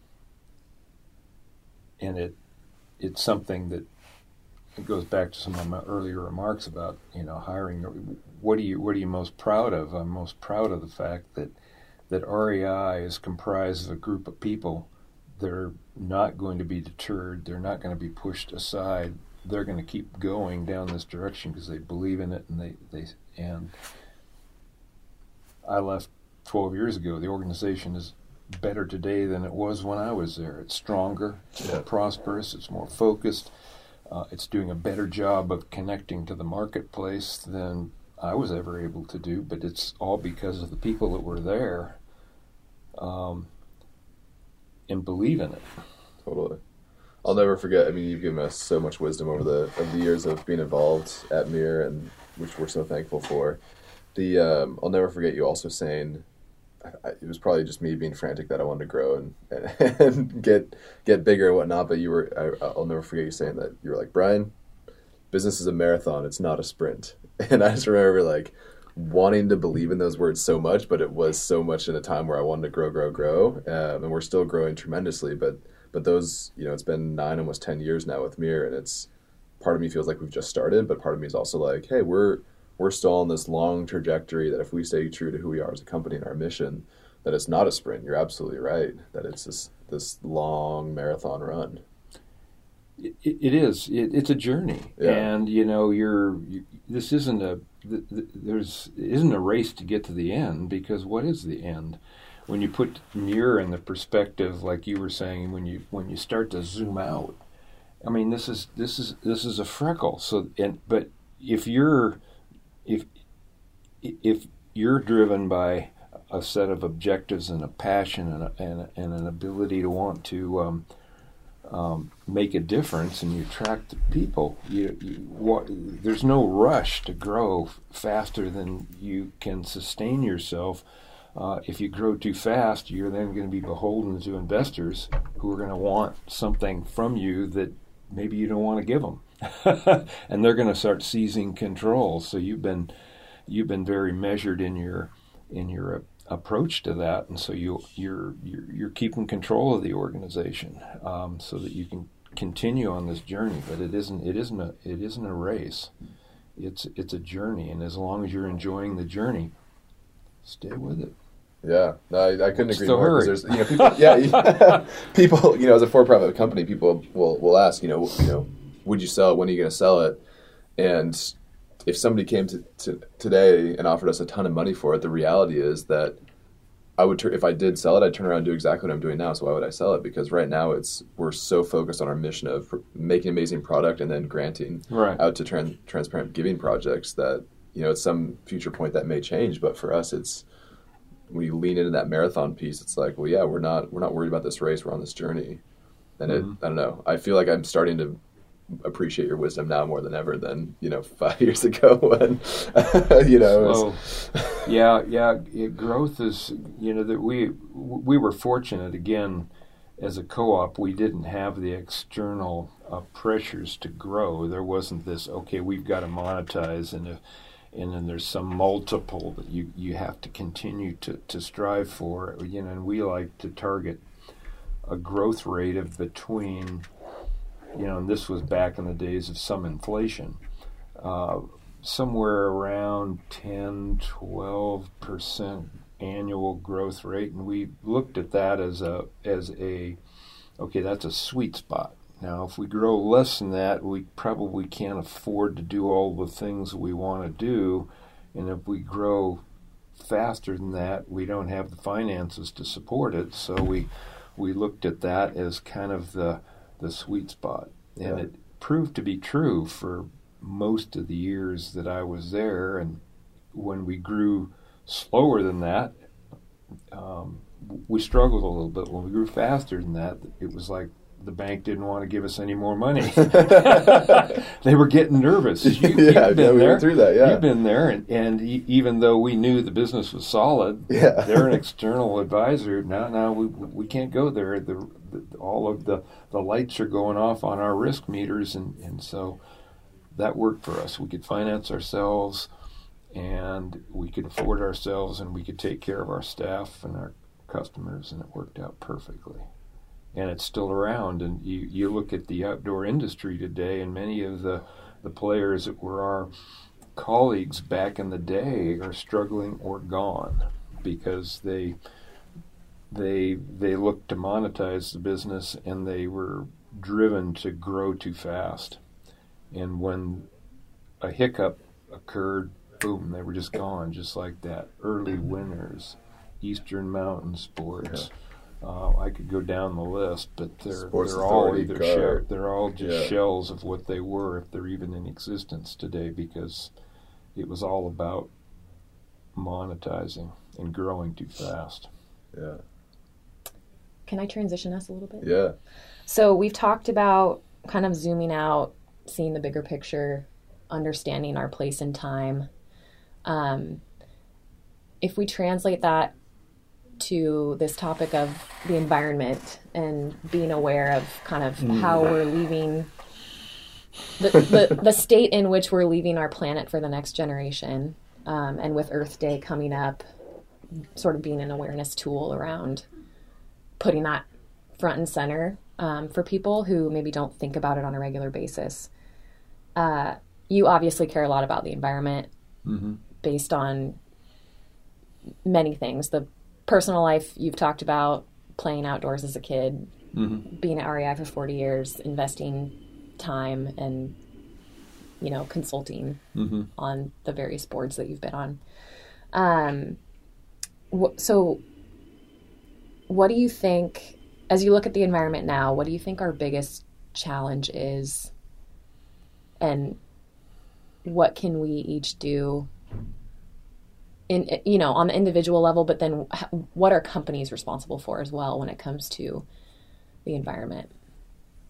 and it it's something that it goes back to some of my earlier remarks about, you know, hiring. What are you what are you most proud of? I'm most proud of the fact that that R E I is comprised of a group of people that are not going to be deterred. They're not going to be pushed aside. They're going to keep going down this direction because they believe in it, and they, they and I left twelve years ago. The organization is better today than it was when I was there. It's stronger, it's more prosperous, it's more focused. Uh, it's doing a better job of connecting to the marketplace than I was ever able to do, but it's all because of the people that were there um, and believe in it. Totally. I'll never forget. I mean, you've given us so much wisdom over the over the years of being involved at Mir, and which we're so thankful for. The um, I'll never forget you also saying, I, it was probably just me being frantic that I wanted to grow and, and, and get get bigger and whatnot. But you were, I, I'll never forget you saying that. You were like, Brian, business is a marathon. It's not a sprint. And I just remember like wanting to believe in those words so much, but it was so much in a time where I wanted to grow, grow, grow, um, and we're still growing tremendously. But But those, you know, it's been nine, almost ten years now with Mir, and it's, part of me feels like we've just started, but part of me is also like, hey, we're we're still on this long trajectory that if we stay true to who we are as a company and our mission, that it's not a sprint. You're absolutely right, that it's this this long marathon run. It, it is. It, it's a journey, yeah. and you know, you're. You, this isn't a. There's it isn't a race to get to the end, because what is the end? When you put Mir in the perspective, like you were saying, when you when you start to zoom out, I mean, this is this is this is a freckle. So, and but if you're if if you're driven by a set of objectives and a passion and a, and, a, and an ability to want to um, um, make a difference and you attract the people. You, you what, there's no rush to grow faster than you can sustain yourself. Uh, if you grow too fast, you're then going to be beholden to investors who are going to want something from you that maybe you don't want to give them, and they're going to start seizing control. So you've been you've been very measured in your in your approach to that, and so you you're you're, you're keeping control of the organization, um, so that you can continue on this journey. But it isn't it isn't a it isn't a race. It's it's a journey, and as long as you're enjoying the journey, stay with it. Yeah, no, I, I couldn't agree Still more. hurry. Because there's, you know, people, yeah, people, you know, as a for-profit company, people will will ask, you know, you know, would you sell it? When are you going to sell it? And if somebody came to, to today and offered us a ton of money for it, the reality is that I would, tur- if I did sell it, I'd turn around and do exactly what I'm doing now. So why would I sell it? Because right now it's we're so focused on our mission of making an amazing product and then granting Right. out to tran- transparent giving projects that, you know, at some future point that may change. But for us, it's, when you lean into that marathon piece, it's like, well, yeah, we're not we're not worried about this race. We're on this journey, and Mm-hmm. it I don't know. I feel like I'm starting to appreciate your wisdom now more than ever than you know five years ago when you know. It was, So, yeah, yeah, it, growth is you know that we we were fortunate again as a co-op. We didn't have the external uh, pressures to grow. There wasn't this okay, we've got to monetize and. If, And then there's some multiple that you, you have to continue to, to strive for. You know, and we like to target a growth rate of between, you know, and this was back in the days of some inflation, uh, somewhere around ten, twelve percent annual growth rate. And we looked at that as a, as a, okay, that's a sweet spot. Now, if we grow less than that, we probably can't afford to do all the things we want to do. And if we grow faster than that, we don't have the finances to support it. So we we looked at that as kind of the the sweet spot. And Yeah. it proved to be true for most of the years that I was there. And when we grew slower than that, um, we struggled a little bit. When we grew faster than that, it was like the bank didn't want to give us any more money. They were getting nervous. You, yeah, you've yeah, been we there. went through that. Yeah, You've been there, and, and e- even though we knew the business was solid, Yeah. they're an external advisor. Now, now we we can't go there. The, the all of the, the lights are going off on our risk meters, and, and so that worked for us. We could finance ourselves, and we could afford ourselves, and we could take care of our staff and our customers, and it worked out perfectly. And it's still around. And you, you look at the outdoor industry today, and many of the, the players that were our colleagues back in the day are struggling or gone because they they they looked to monetize the business, and they were driven to grow too fast. And when a hiccup occurred, boom, they were just gone, just like that. Early winners, Eastern Mountain Sports. Yeah. Uh, I could go down the list, but they're Sports they're all Authority, either Card. shell, they're all just Yeah. shells of what they were, if they're even in existence today, because it was all about monetizing and growing too fast. yeah, Can I transition us a little bit? yeah. So we've talked about kind of zooming out, seeing the bigger picture, understanding our place in time. Um, if we translate that to this topic of the environment and being aware of kind of how we're leaving the, the, the state in which we're leaving our planet for the next generation, um, and with Earth Day coming up, sort of being an awareness tool around putting that front and center um, for people who maybe don't think about it on a regular basis. Uh, you obviously care a lot about the environment Mm-hmm. based on many things. The personal life you've talked about, playing outdoors as a kid, Mm-hmm. being at R E I for forty years, investing time and, you know, consulting Mm-hmm. on the various boards that you've been on. Um, wh- so what do you think, as you look at the environment now, what do you think our biggest challenge is? And what can we each do in, you know, on the individual level, but then what are companies responsible for as well when it comes to the environment?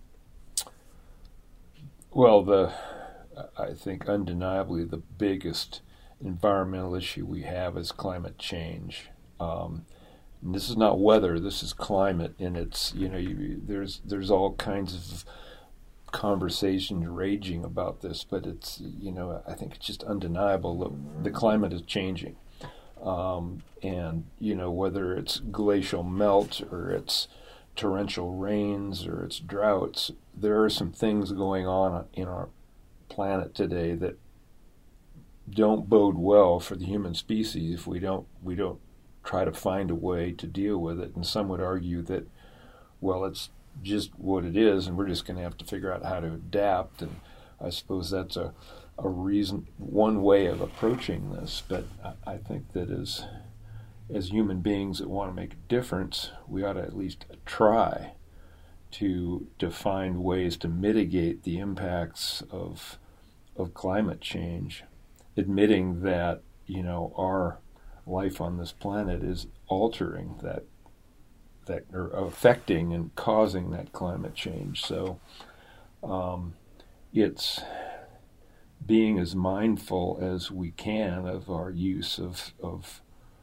Well, the I think undeniably the biggest environmental issue we have is climate change. Um, and this is not weather; this is climate, and it's you know you, there's there's all kinds of conversations raging about this, but it's you know I think it's just undeniable that the climate is changing, um, and you know whether it's glacial melt or it's torrential rains or it's droughts, there are some things going on in our planet today that don't bode well for the human species if we don't we don't try to find a way to deal with it. And some would argue that, well, it's just what it is, and we're just going to have to figure out how to adapt. And I suppose that's a a reason, one way of approaching this. But I, I think that as as human beings that want to make a difference, we ought to at least try to to find ways to mitigate the impacts of of climate change, admitting that you know our life on this planet is altering that that or affecting and causing that climate change. So um, it's being as mindful as we can of our use of of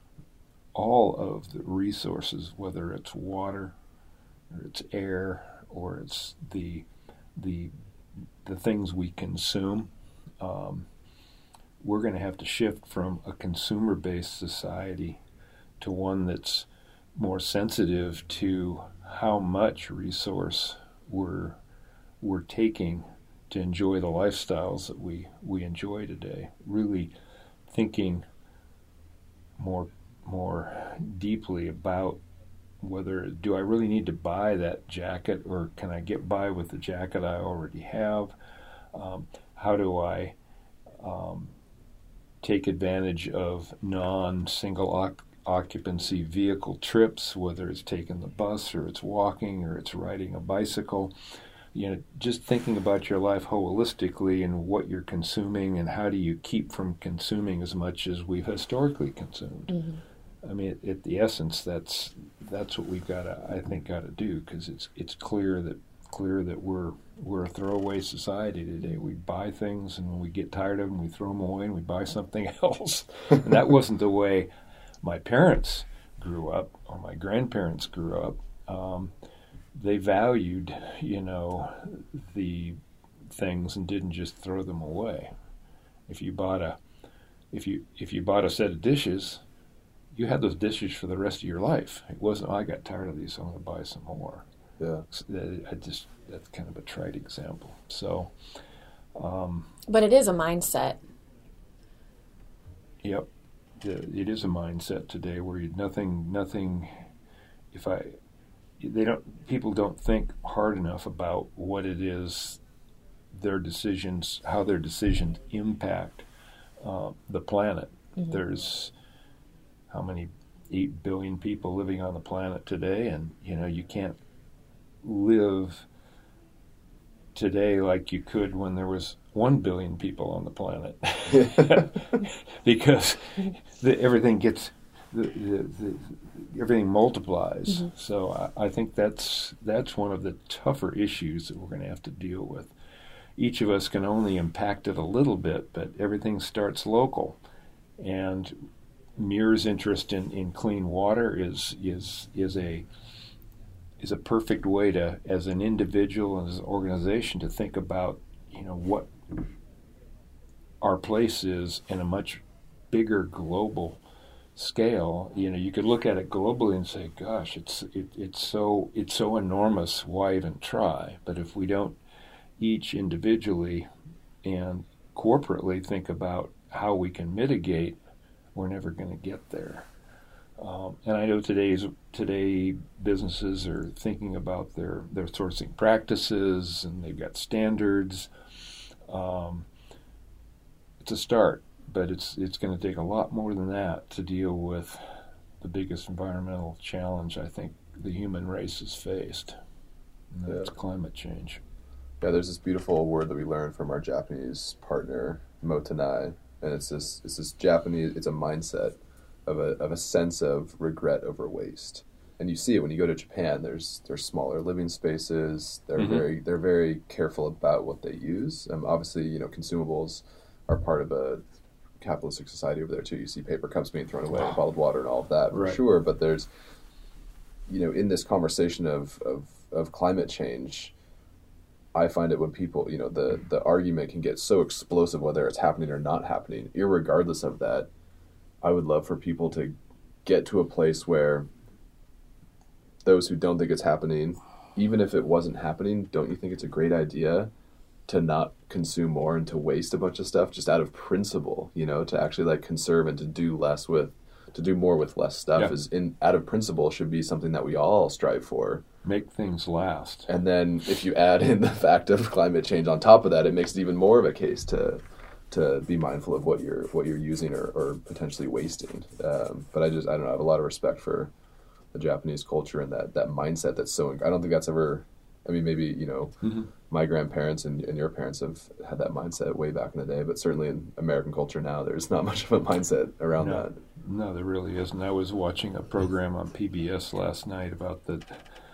all of the resources, whether it's water or it's air or it's the the the things we consume. Um, we're going to have to shift from a consumer-based society to one that's more sensitive to how much resource we're we're taking to enjoy the lifestyles that we, we enjoy today. Really thinking more more deeply about whether do I really need to buy that jacket, or can I get by with the jacket I already have? Um, how do I um, take advantage of non-single oc- occupancy vehicle trips, whether it's taking the bus or it's walking or it's riding a bicycle? You know, just thinking about your life holistically and what you're consuming, and how do you keep from consuming as much as we've historically consumed. Mm-hmm. I mean, at, at the essence, that's that's what we've got to, I think, got to do, because it's it's clear that clear that we're we're a throwaway society today. We buy things, and when we get tired of them, we throw them away, and we buy something else. And that wasn't the way my parents grew up, or my grandparents grew up. Um, they valued, you know, the things and didn't just throw them away. If you bought a if you if you bought a set of dishes, you had those dishes for the rest of your life. It wasn't, oh, I got tired of these, so I'm going to buy some more. Yeah. So that, I just that's kind of a trite example. So, um, but it is a mindset. Yep, it is a mindset today where you, nothing, nothing. If I, they don't, people don't think hard enough about what it is, their decisions, how their decisions impact uh, the planet. Mm-hmm. There's how many eight billion people living on the planet today, and you know you can't live today like you could when there was one billion people on the planet, because the, everything gets the, the, the, everything multiplies. Mm-hmm. So I, I think that's that's one of the tougher issues that we're going to have to deal with. Each of us can only impact it a little bit, but everything starts local, and Muir's interest in, in clean water is is is a is a perfect way to, as an individual and as an organization, to think about, you know, what our place is in a much bigger global scale. You know, you could look at it globally and say, "Gosh, it's it, it's so it's so enormous. Why even try?" But if we don't each individually and corporately think about how we can mitigate, we're never going to get there. Um, and I know today's today businesses are thinking about their, their sourcing practices, and they've got standards. Um, it's a start, but it's it's going to take a lot more than that to deal with the biggest environmental challenge I think the human race has faced, and that's yeah. climate change. Yeah, there's this beautiful word that we learned from our Japanese partner, Motonai, and it's this it's this Japanese, it's a mindset of a of a sense of regret over waste. and you see it when you go to Japan. There's there's smaller living spaces. They're mm-hmm. very they're very careful about what they use. Um, obviously, you know, consumables are part of a capitalistic society over there too. You see paper cups being thrown away, wow. bottled water, and all of that for right. sure. But there's, you know, in this conversation of, of of climate change, I find it when people, you know, the the argument can get so explosive whether it's happening or not happening. Irregardless of that, I would love for people to get to a place where those who don't think it's happening, even if it wasn't happening, don't you think it's a great idea to not consume more and to waste a bunch of stuff just out of principle, you know, to actually like conserve and to do less with, to do more with less stuff yeah. is in out of principle should be something that we all strive for. Make things last. And then if you add in the fact of climate change on top of that, it makes it even more of a case to to be mindful of what you're what you're using or, or potentially wasting. Um, but I just I don't know, I have a lot of respect for the Japanese culture and that, that mindset that's so, I don't think that's ever, I mean, maybe, you know, mm-hmm. my grandparents and, and your parents have had that mindset way back in the day, but certainly in American culture now, there's not much of a mindset around no, that. No, there really isn't. I was watching a program on P B S last night about the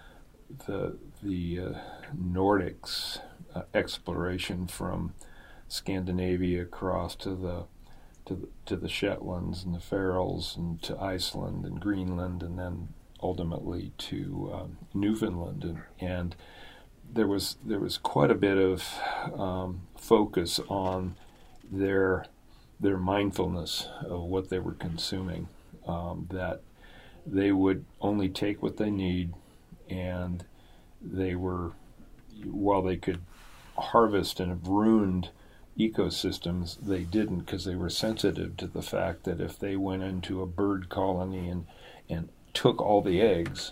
the the uh, Nordics uh, exploration from Scandinavia across to the to the, to the Shetlands and the Faroes and to Iceland and Greenland and then ultimately to um, Newfoundland, and, and there was there was quite a bit of um, focus on their their mindfulness of what they were consuming, um, that they would only take what they need, and they were, while they could harvest and have ruined ecosystems, they didn't, because they were sensitive to the fact that if they went into a bird colony and and took all the eggs,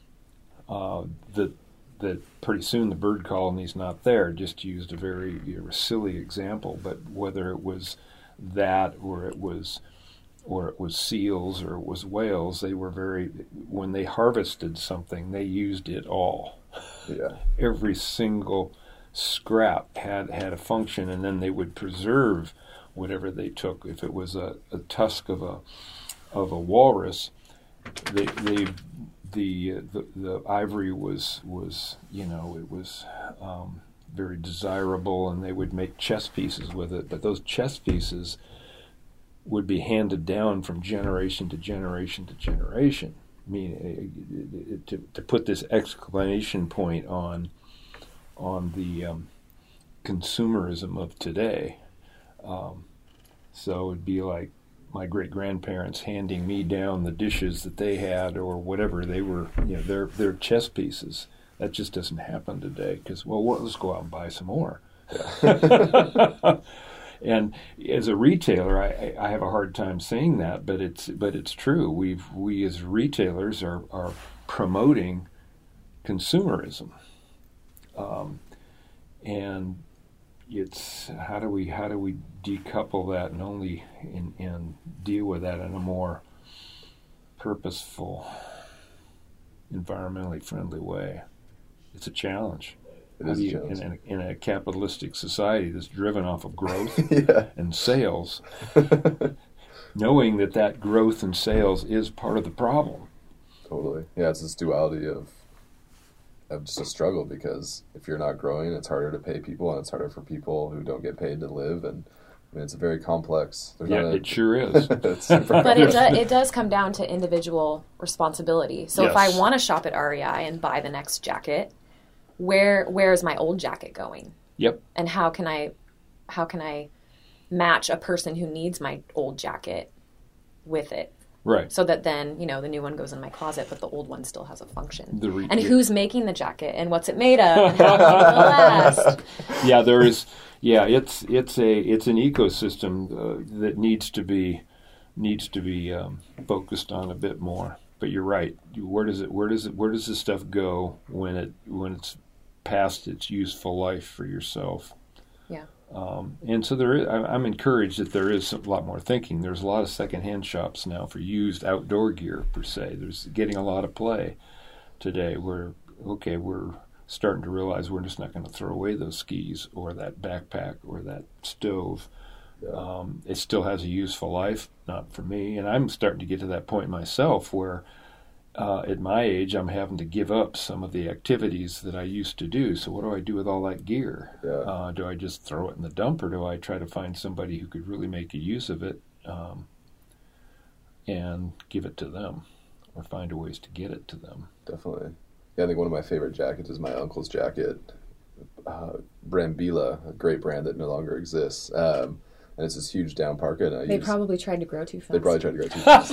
uh, that that pretty soon the bird colony's not there. Just used a very you know, silly example, but whether it was that or it was or it was seals or it was whales, they were very, when they harvested something, they used it all. Yeah. Every single scrap had had a function, and then they would preserve whatever they took. If it was a, a tusk of a of a walrus, they they the the, the ivory was was you know it was um, very desirable, and they would make chess pieces with it. But those chess pieces would be handed down from generation to generation to generation. I mean, to to put this exclamation point on on the um, consumerism of today. Um, so it'd be like my great-grandparents handing me down the dishes that they had or whatever they were, you know, their their chess pieces. That just doesn't happen today because, well, well, let's go out and buy some more. Yeah. And as a retailer, I, I have a hard time saying that, but it's but it's true. We've we as retailers are, are promoting consumerism. Um, and it's how do we how do we decouple that and only in, and deal with that in a more purposeful, environmentally friendly way? It's a challenge. It is you, a challenge. In, a, in a capitalistic society that's driven off of growth yeah. and sales, knowing that that growth and sales is part of the problem. Totally. Yeah, it's this duality of of just a struggle, because if you're not growing, it's harder to pay people, and it's harder for people who don't get paid to live. And I mean, it's a very complex. Yeah, a, it sure is. But it, do, it does come down to individual responsibility. So yes. If I want to shop at R E I and buy the next jacket, where where is my old jacket going? Yep. And how can I how can I match a person who needs my old jacket with it? Right. So that then, you know, the new one goes in my closet, but the old one still has a function. The re- and who's making the jacket, and what's it made of, and how long will it last? Yeah, there is. Yeah, it's it's a it's an ecosystem uh, that needs to be needs to be um, focused on a bit more. But you're right. Where does it where does it where does this stuff go when it when it's past its useful life for yourself? Yeah. Um, and so there is, I'm encouraged that there is a lot more thinking. There's a lot of secondhand shops now for used outdoor gear, per se. There's getting a lot of play today where, okay, we're starting to realize we're just not going to throw away those skis or that backpack or that stove. Yeah. Um, it still has a useful life, not for me. And I'm starting to get to that point myself where uh, at my age, I'm having to give up some of the activities that I used to do. So what do I do with all that gear? Yeah. Uh, do I just throw it in the dump, or do I try to find somebody who could really make a use of it um, and give it to them, or find a ways to get it to them? Definitely. Yeah, I think one of my favorite jackets is my uncle's jacket, uh, Brambilla, a great brand that no longer exists. Um, and it's this huge down parka. And I They use, probably tried to grow too fast. They probably tried to grow too fast.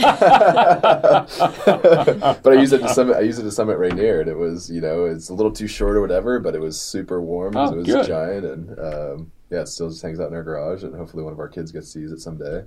But I use it to Summit. I use it to Summit Rainier, and it was, you know, it's a little too short or whatever, but it was super warm. Oh, it was good. giant, and um, yeah, it still just hangs out in our garage, and hopefully one of our kids gets to use it someday.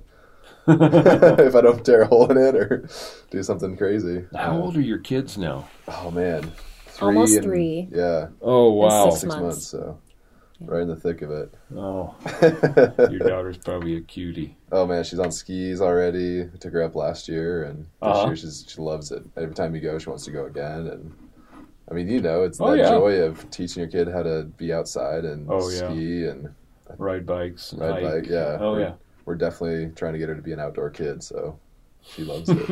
If I don't tear a hole in it or do something crazy. How Uh, old are your kids now? Oh man, three Almost and- three. Yeah, Oh, wow. six six months. months. So Yeah. right in the thick of it. Oh, your daughter's probably a cutie. Oh man, she's on skis already. I took her up last year, and this Uh-huh. year she's, she loves it. Every time you go, she wants to go again. And I mean, you know, it's Oh, that yeah. joy of teaching your kid how to be outside and Oh, yeah. ski and Ride bikes and ride hike. bike. Yeah. Oh, we're, yeah. We're definitely trying to get her to be an outdoor kid, so she loves it.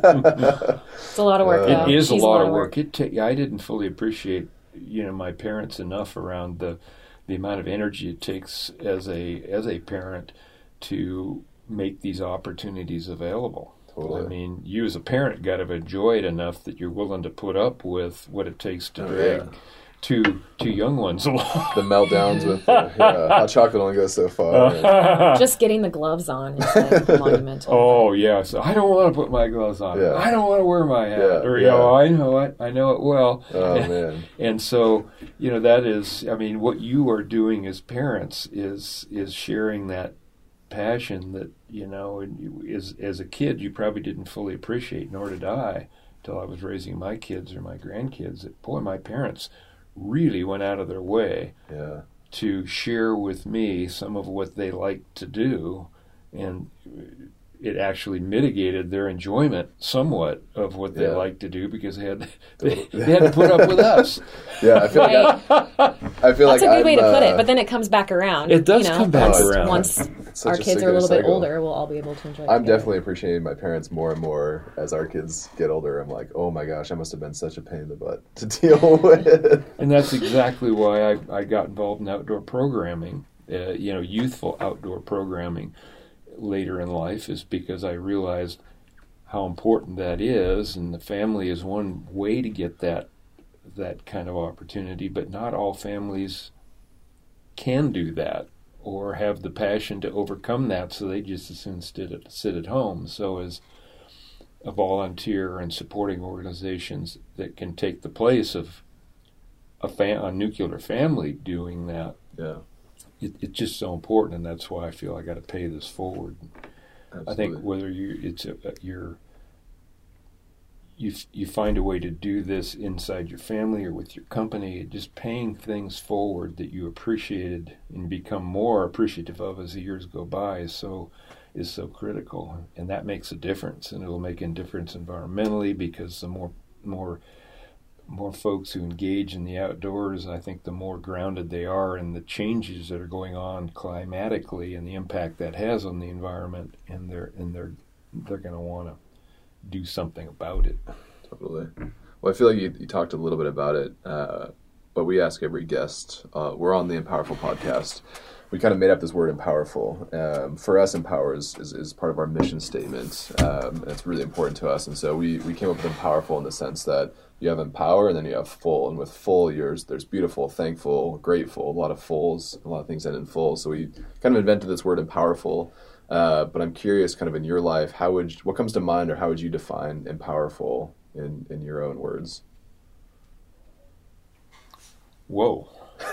It's a lot of work, Uh, though. It is a She's lot of work. It ta- I didn't fully appreciate, you know, my parents enough around the the amount of energy it takes as a as a parent to make these opportunities available. Totally. I mean, you as a parent got to enjoy it enough that you're willing to put up with what it takes to Oh, drag yeah. two two young ones along. The meltdowns with uh, yeah, hot chocolate only goes so far. and- Just getting the gloves on is like monumental. Oh yes, I don't want to put my gloves on. Yeah. I don't want to wear my hat. Yeah, or you yeah. know, I know it. I know it well. oh man, And so, you know, that is, I mean, what you are doing as parents is is sharing that passion that, you know, and you, as as a kid you probably didn't fully appreciate, nor did I, till I was raising my kids or my grandkids. That boy, my parents really went out of their way yeah, to share with me some of what they liked to do, and it actually mitigated their enjoyment somewhat of what they Yeah. liked to do, because they had they, they had to put up with us. yeah. I feel like I, I feel That's like a good way to I'm, put uh, it, but then it comes back around. It does you know, come back once, around. Once it's such our a kids are a little cyclical bit cycle. older, we'll all be able to enjoy it I'm together. definitely appreciating my parents more and more as our kids get older. I'm like, oh my gosh, I must have been such a pain in the butt to deal with. And that's exactly why I, I got involved in outdoor programming, uh, you know, youthful outdoor programming later in life, is because I realized how important that is, and the family is one way to get that that kind of opportunity, but not all families can do that or have the passion to overcome that, so they just as soon sit at, sit at home. So as a volunteer and supporting organizations that can take the place of a, fam- a nuclear family doing that, Yeah, it, it's just so important, and that's why I feel I got to pay this forward. absolutely. I think whether you it's a, you're you you find a way to do this inside your family or with your company, just paying things forward that you appreciated and become more appreciative of as the years go by is so is so critical, and that makes a difference, and it will make a difference environmentally, because the more more more folks who engage in the outdoors, I think the more grounded they are in the changes that are going on climatically and the impact that has on the environment, and they're and they're they're going to want to do something about it. Totally. Well, I feel like you, you talked a little bit about it, uh, but we ask every guest. Uh, we're on the Empowerful podcast. We kind of made up this word empowerful. Um, for us, empower is, is, is part of our mission statement, um, and it's really important to us. And so we, we came up with empowerful in the sense that you have empower and then you have full. And with full, yours there's beautiful, thankful, grateful, a lot of fulls, a lot of things end in full. So we kind of invented this word empowerful. Uh, but I'm curious, kind of in your life, how would you, what comes to mind, or how would you define empowerful in, in your own words? Whoa.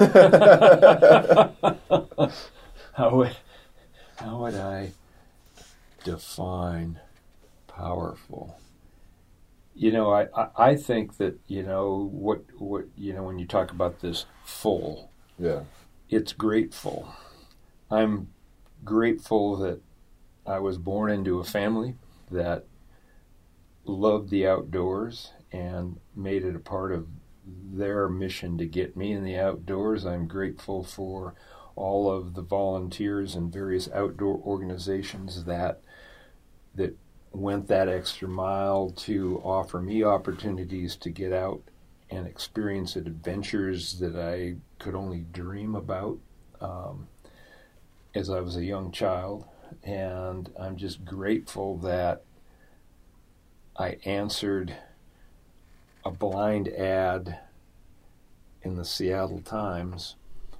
how would how would I define powerful? You know, I, I, I think that, you know, what what you know, when you talk about this full, Yeah. it's grateful. I'm grateful that I was born into a family that loved the outdoors and made it a part of their mission to get me in the outdoors. I'm grateful for all of the volunteers and various outdoor organizations that that went that extra mile to offer me opportunities to get out and experience adventures that I could only dream about um, as I was a young child. And I'm just grateful that I answered a blind ad in the Seattle Times,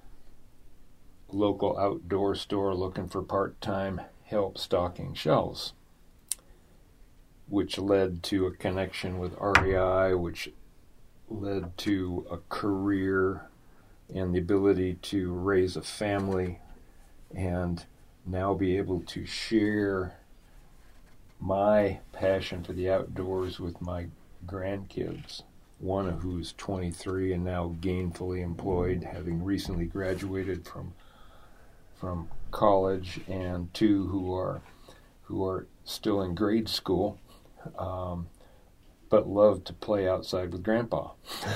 local outdoor store looking for part-time help stocking shelves, which led to a connection with R E I, which led to a career and the ability to raise a family and now be able to share my passion for the outdoors with my grandkids, one of who's twenty-three and now gainfully employed, having recently graduated from from college, and two who are who are still in grade school, um, but love to play outside with Grandpa.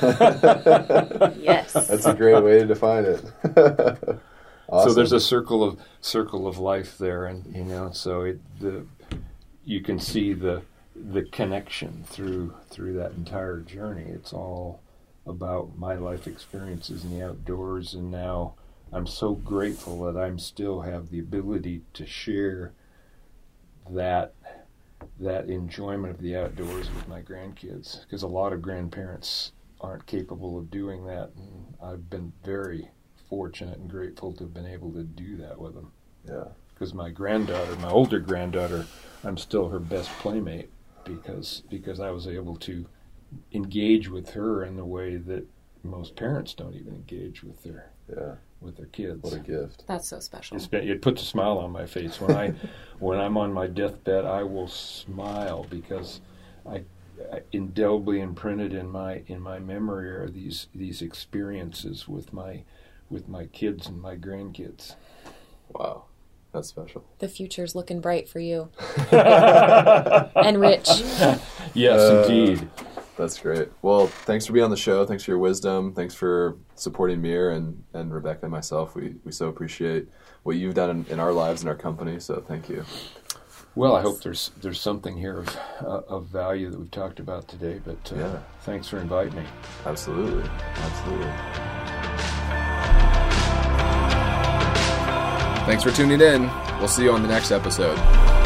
Yes, that's a great way to define it. Awesome. So there's a circle of circle of life there, and you know, so it the you can see the the connection through through that entire journey. It's all about my life experiences in the outdoors, and now I'm so grateful that I'm still have the ability to share that that enjoyment of the outdoors with my grandkids, because a lot of grandparents aren't capable of doing that, and I've been very fortunate and grateful to have been able to do that with them. Yeah. Because my granddaughter, my older granddaughter, I'm still her best playmate because because I was able to engage with her in the way that most parents don't even engage with their yeah. with their kids. What a gift. That's so special. It's been, it puts a smile on my face. When I when I'm on my deathbed, I will smile because I, I indelibly imprinted in my in my memory are these these experiences with my with my kids and my grandkids. Wow. That's special. The future's looking bright for you. And Rich. Yes, uh, indeed. That's great. Well, thanks for being on the show. Thanks for your wisdom. Thanks for supporting Mir and, and Rebecca and myself. We we so appreciate what you've done in, in our lives and our company, so thank you. Well, I hope there's there's something here of uh, of value that we've talked about today, but uh, yeah. Thanks for inviting me. Absolutely. Absolutely. Thanks for tuning in. We'll see you on the next episode.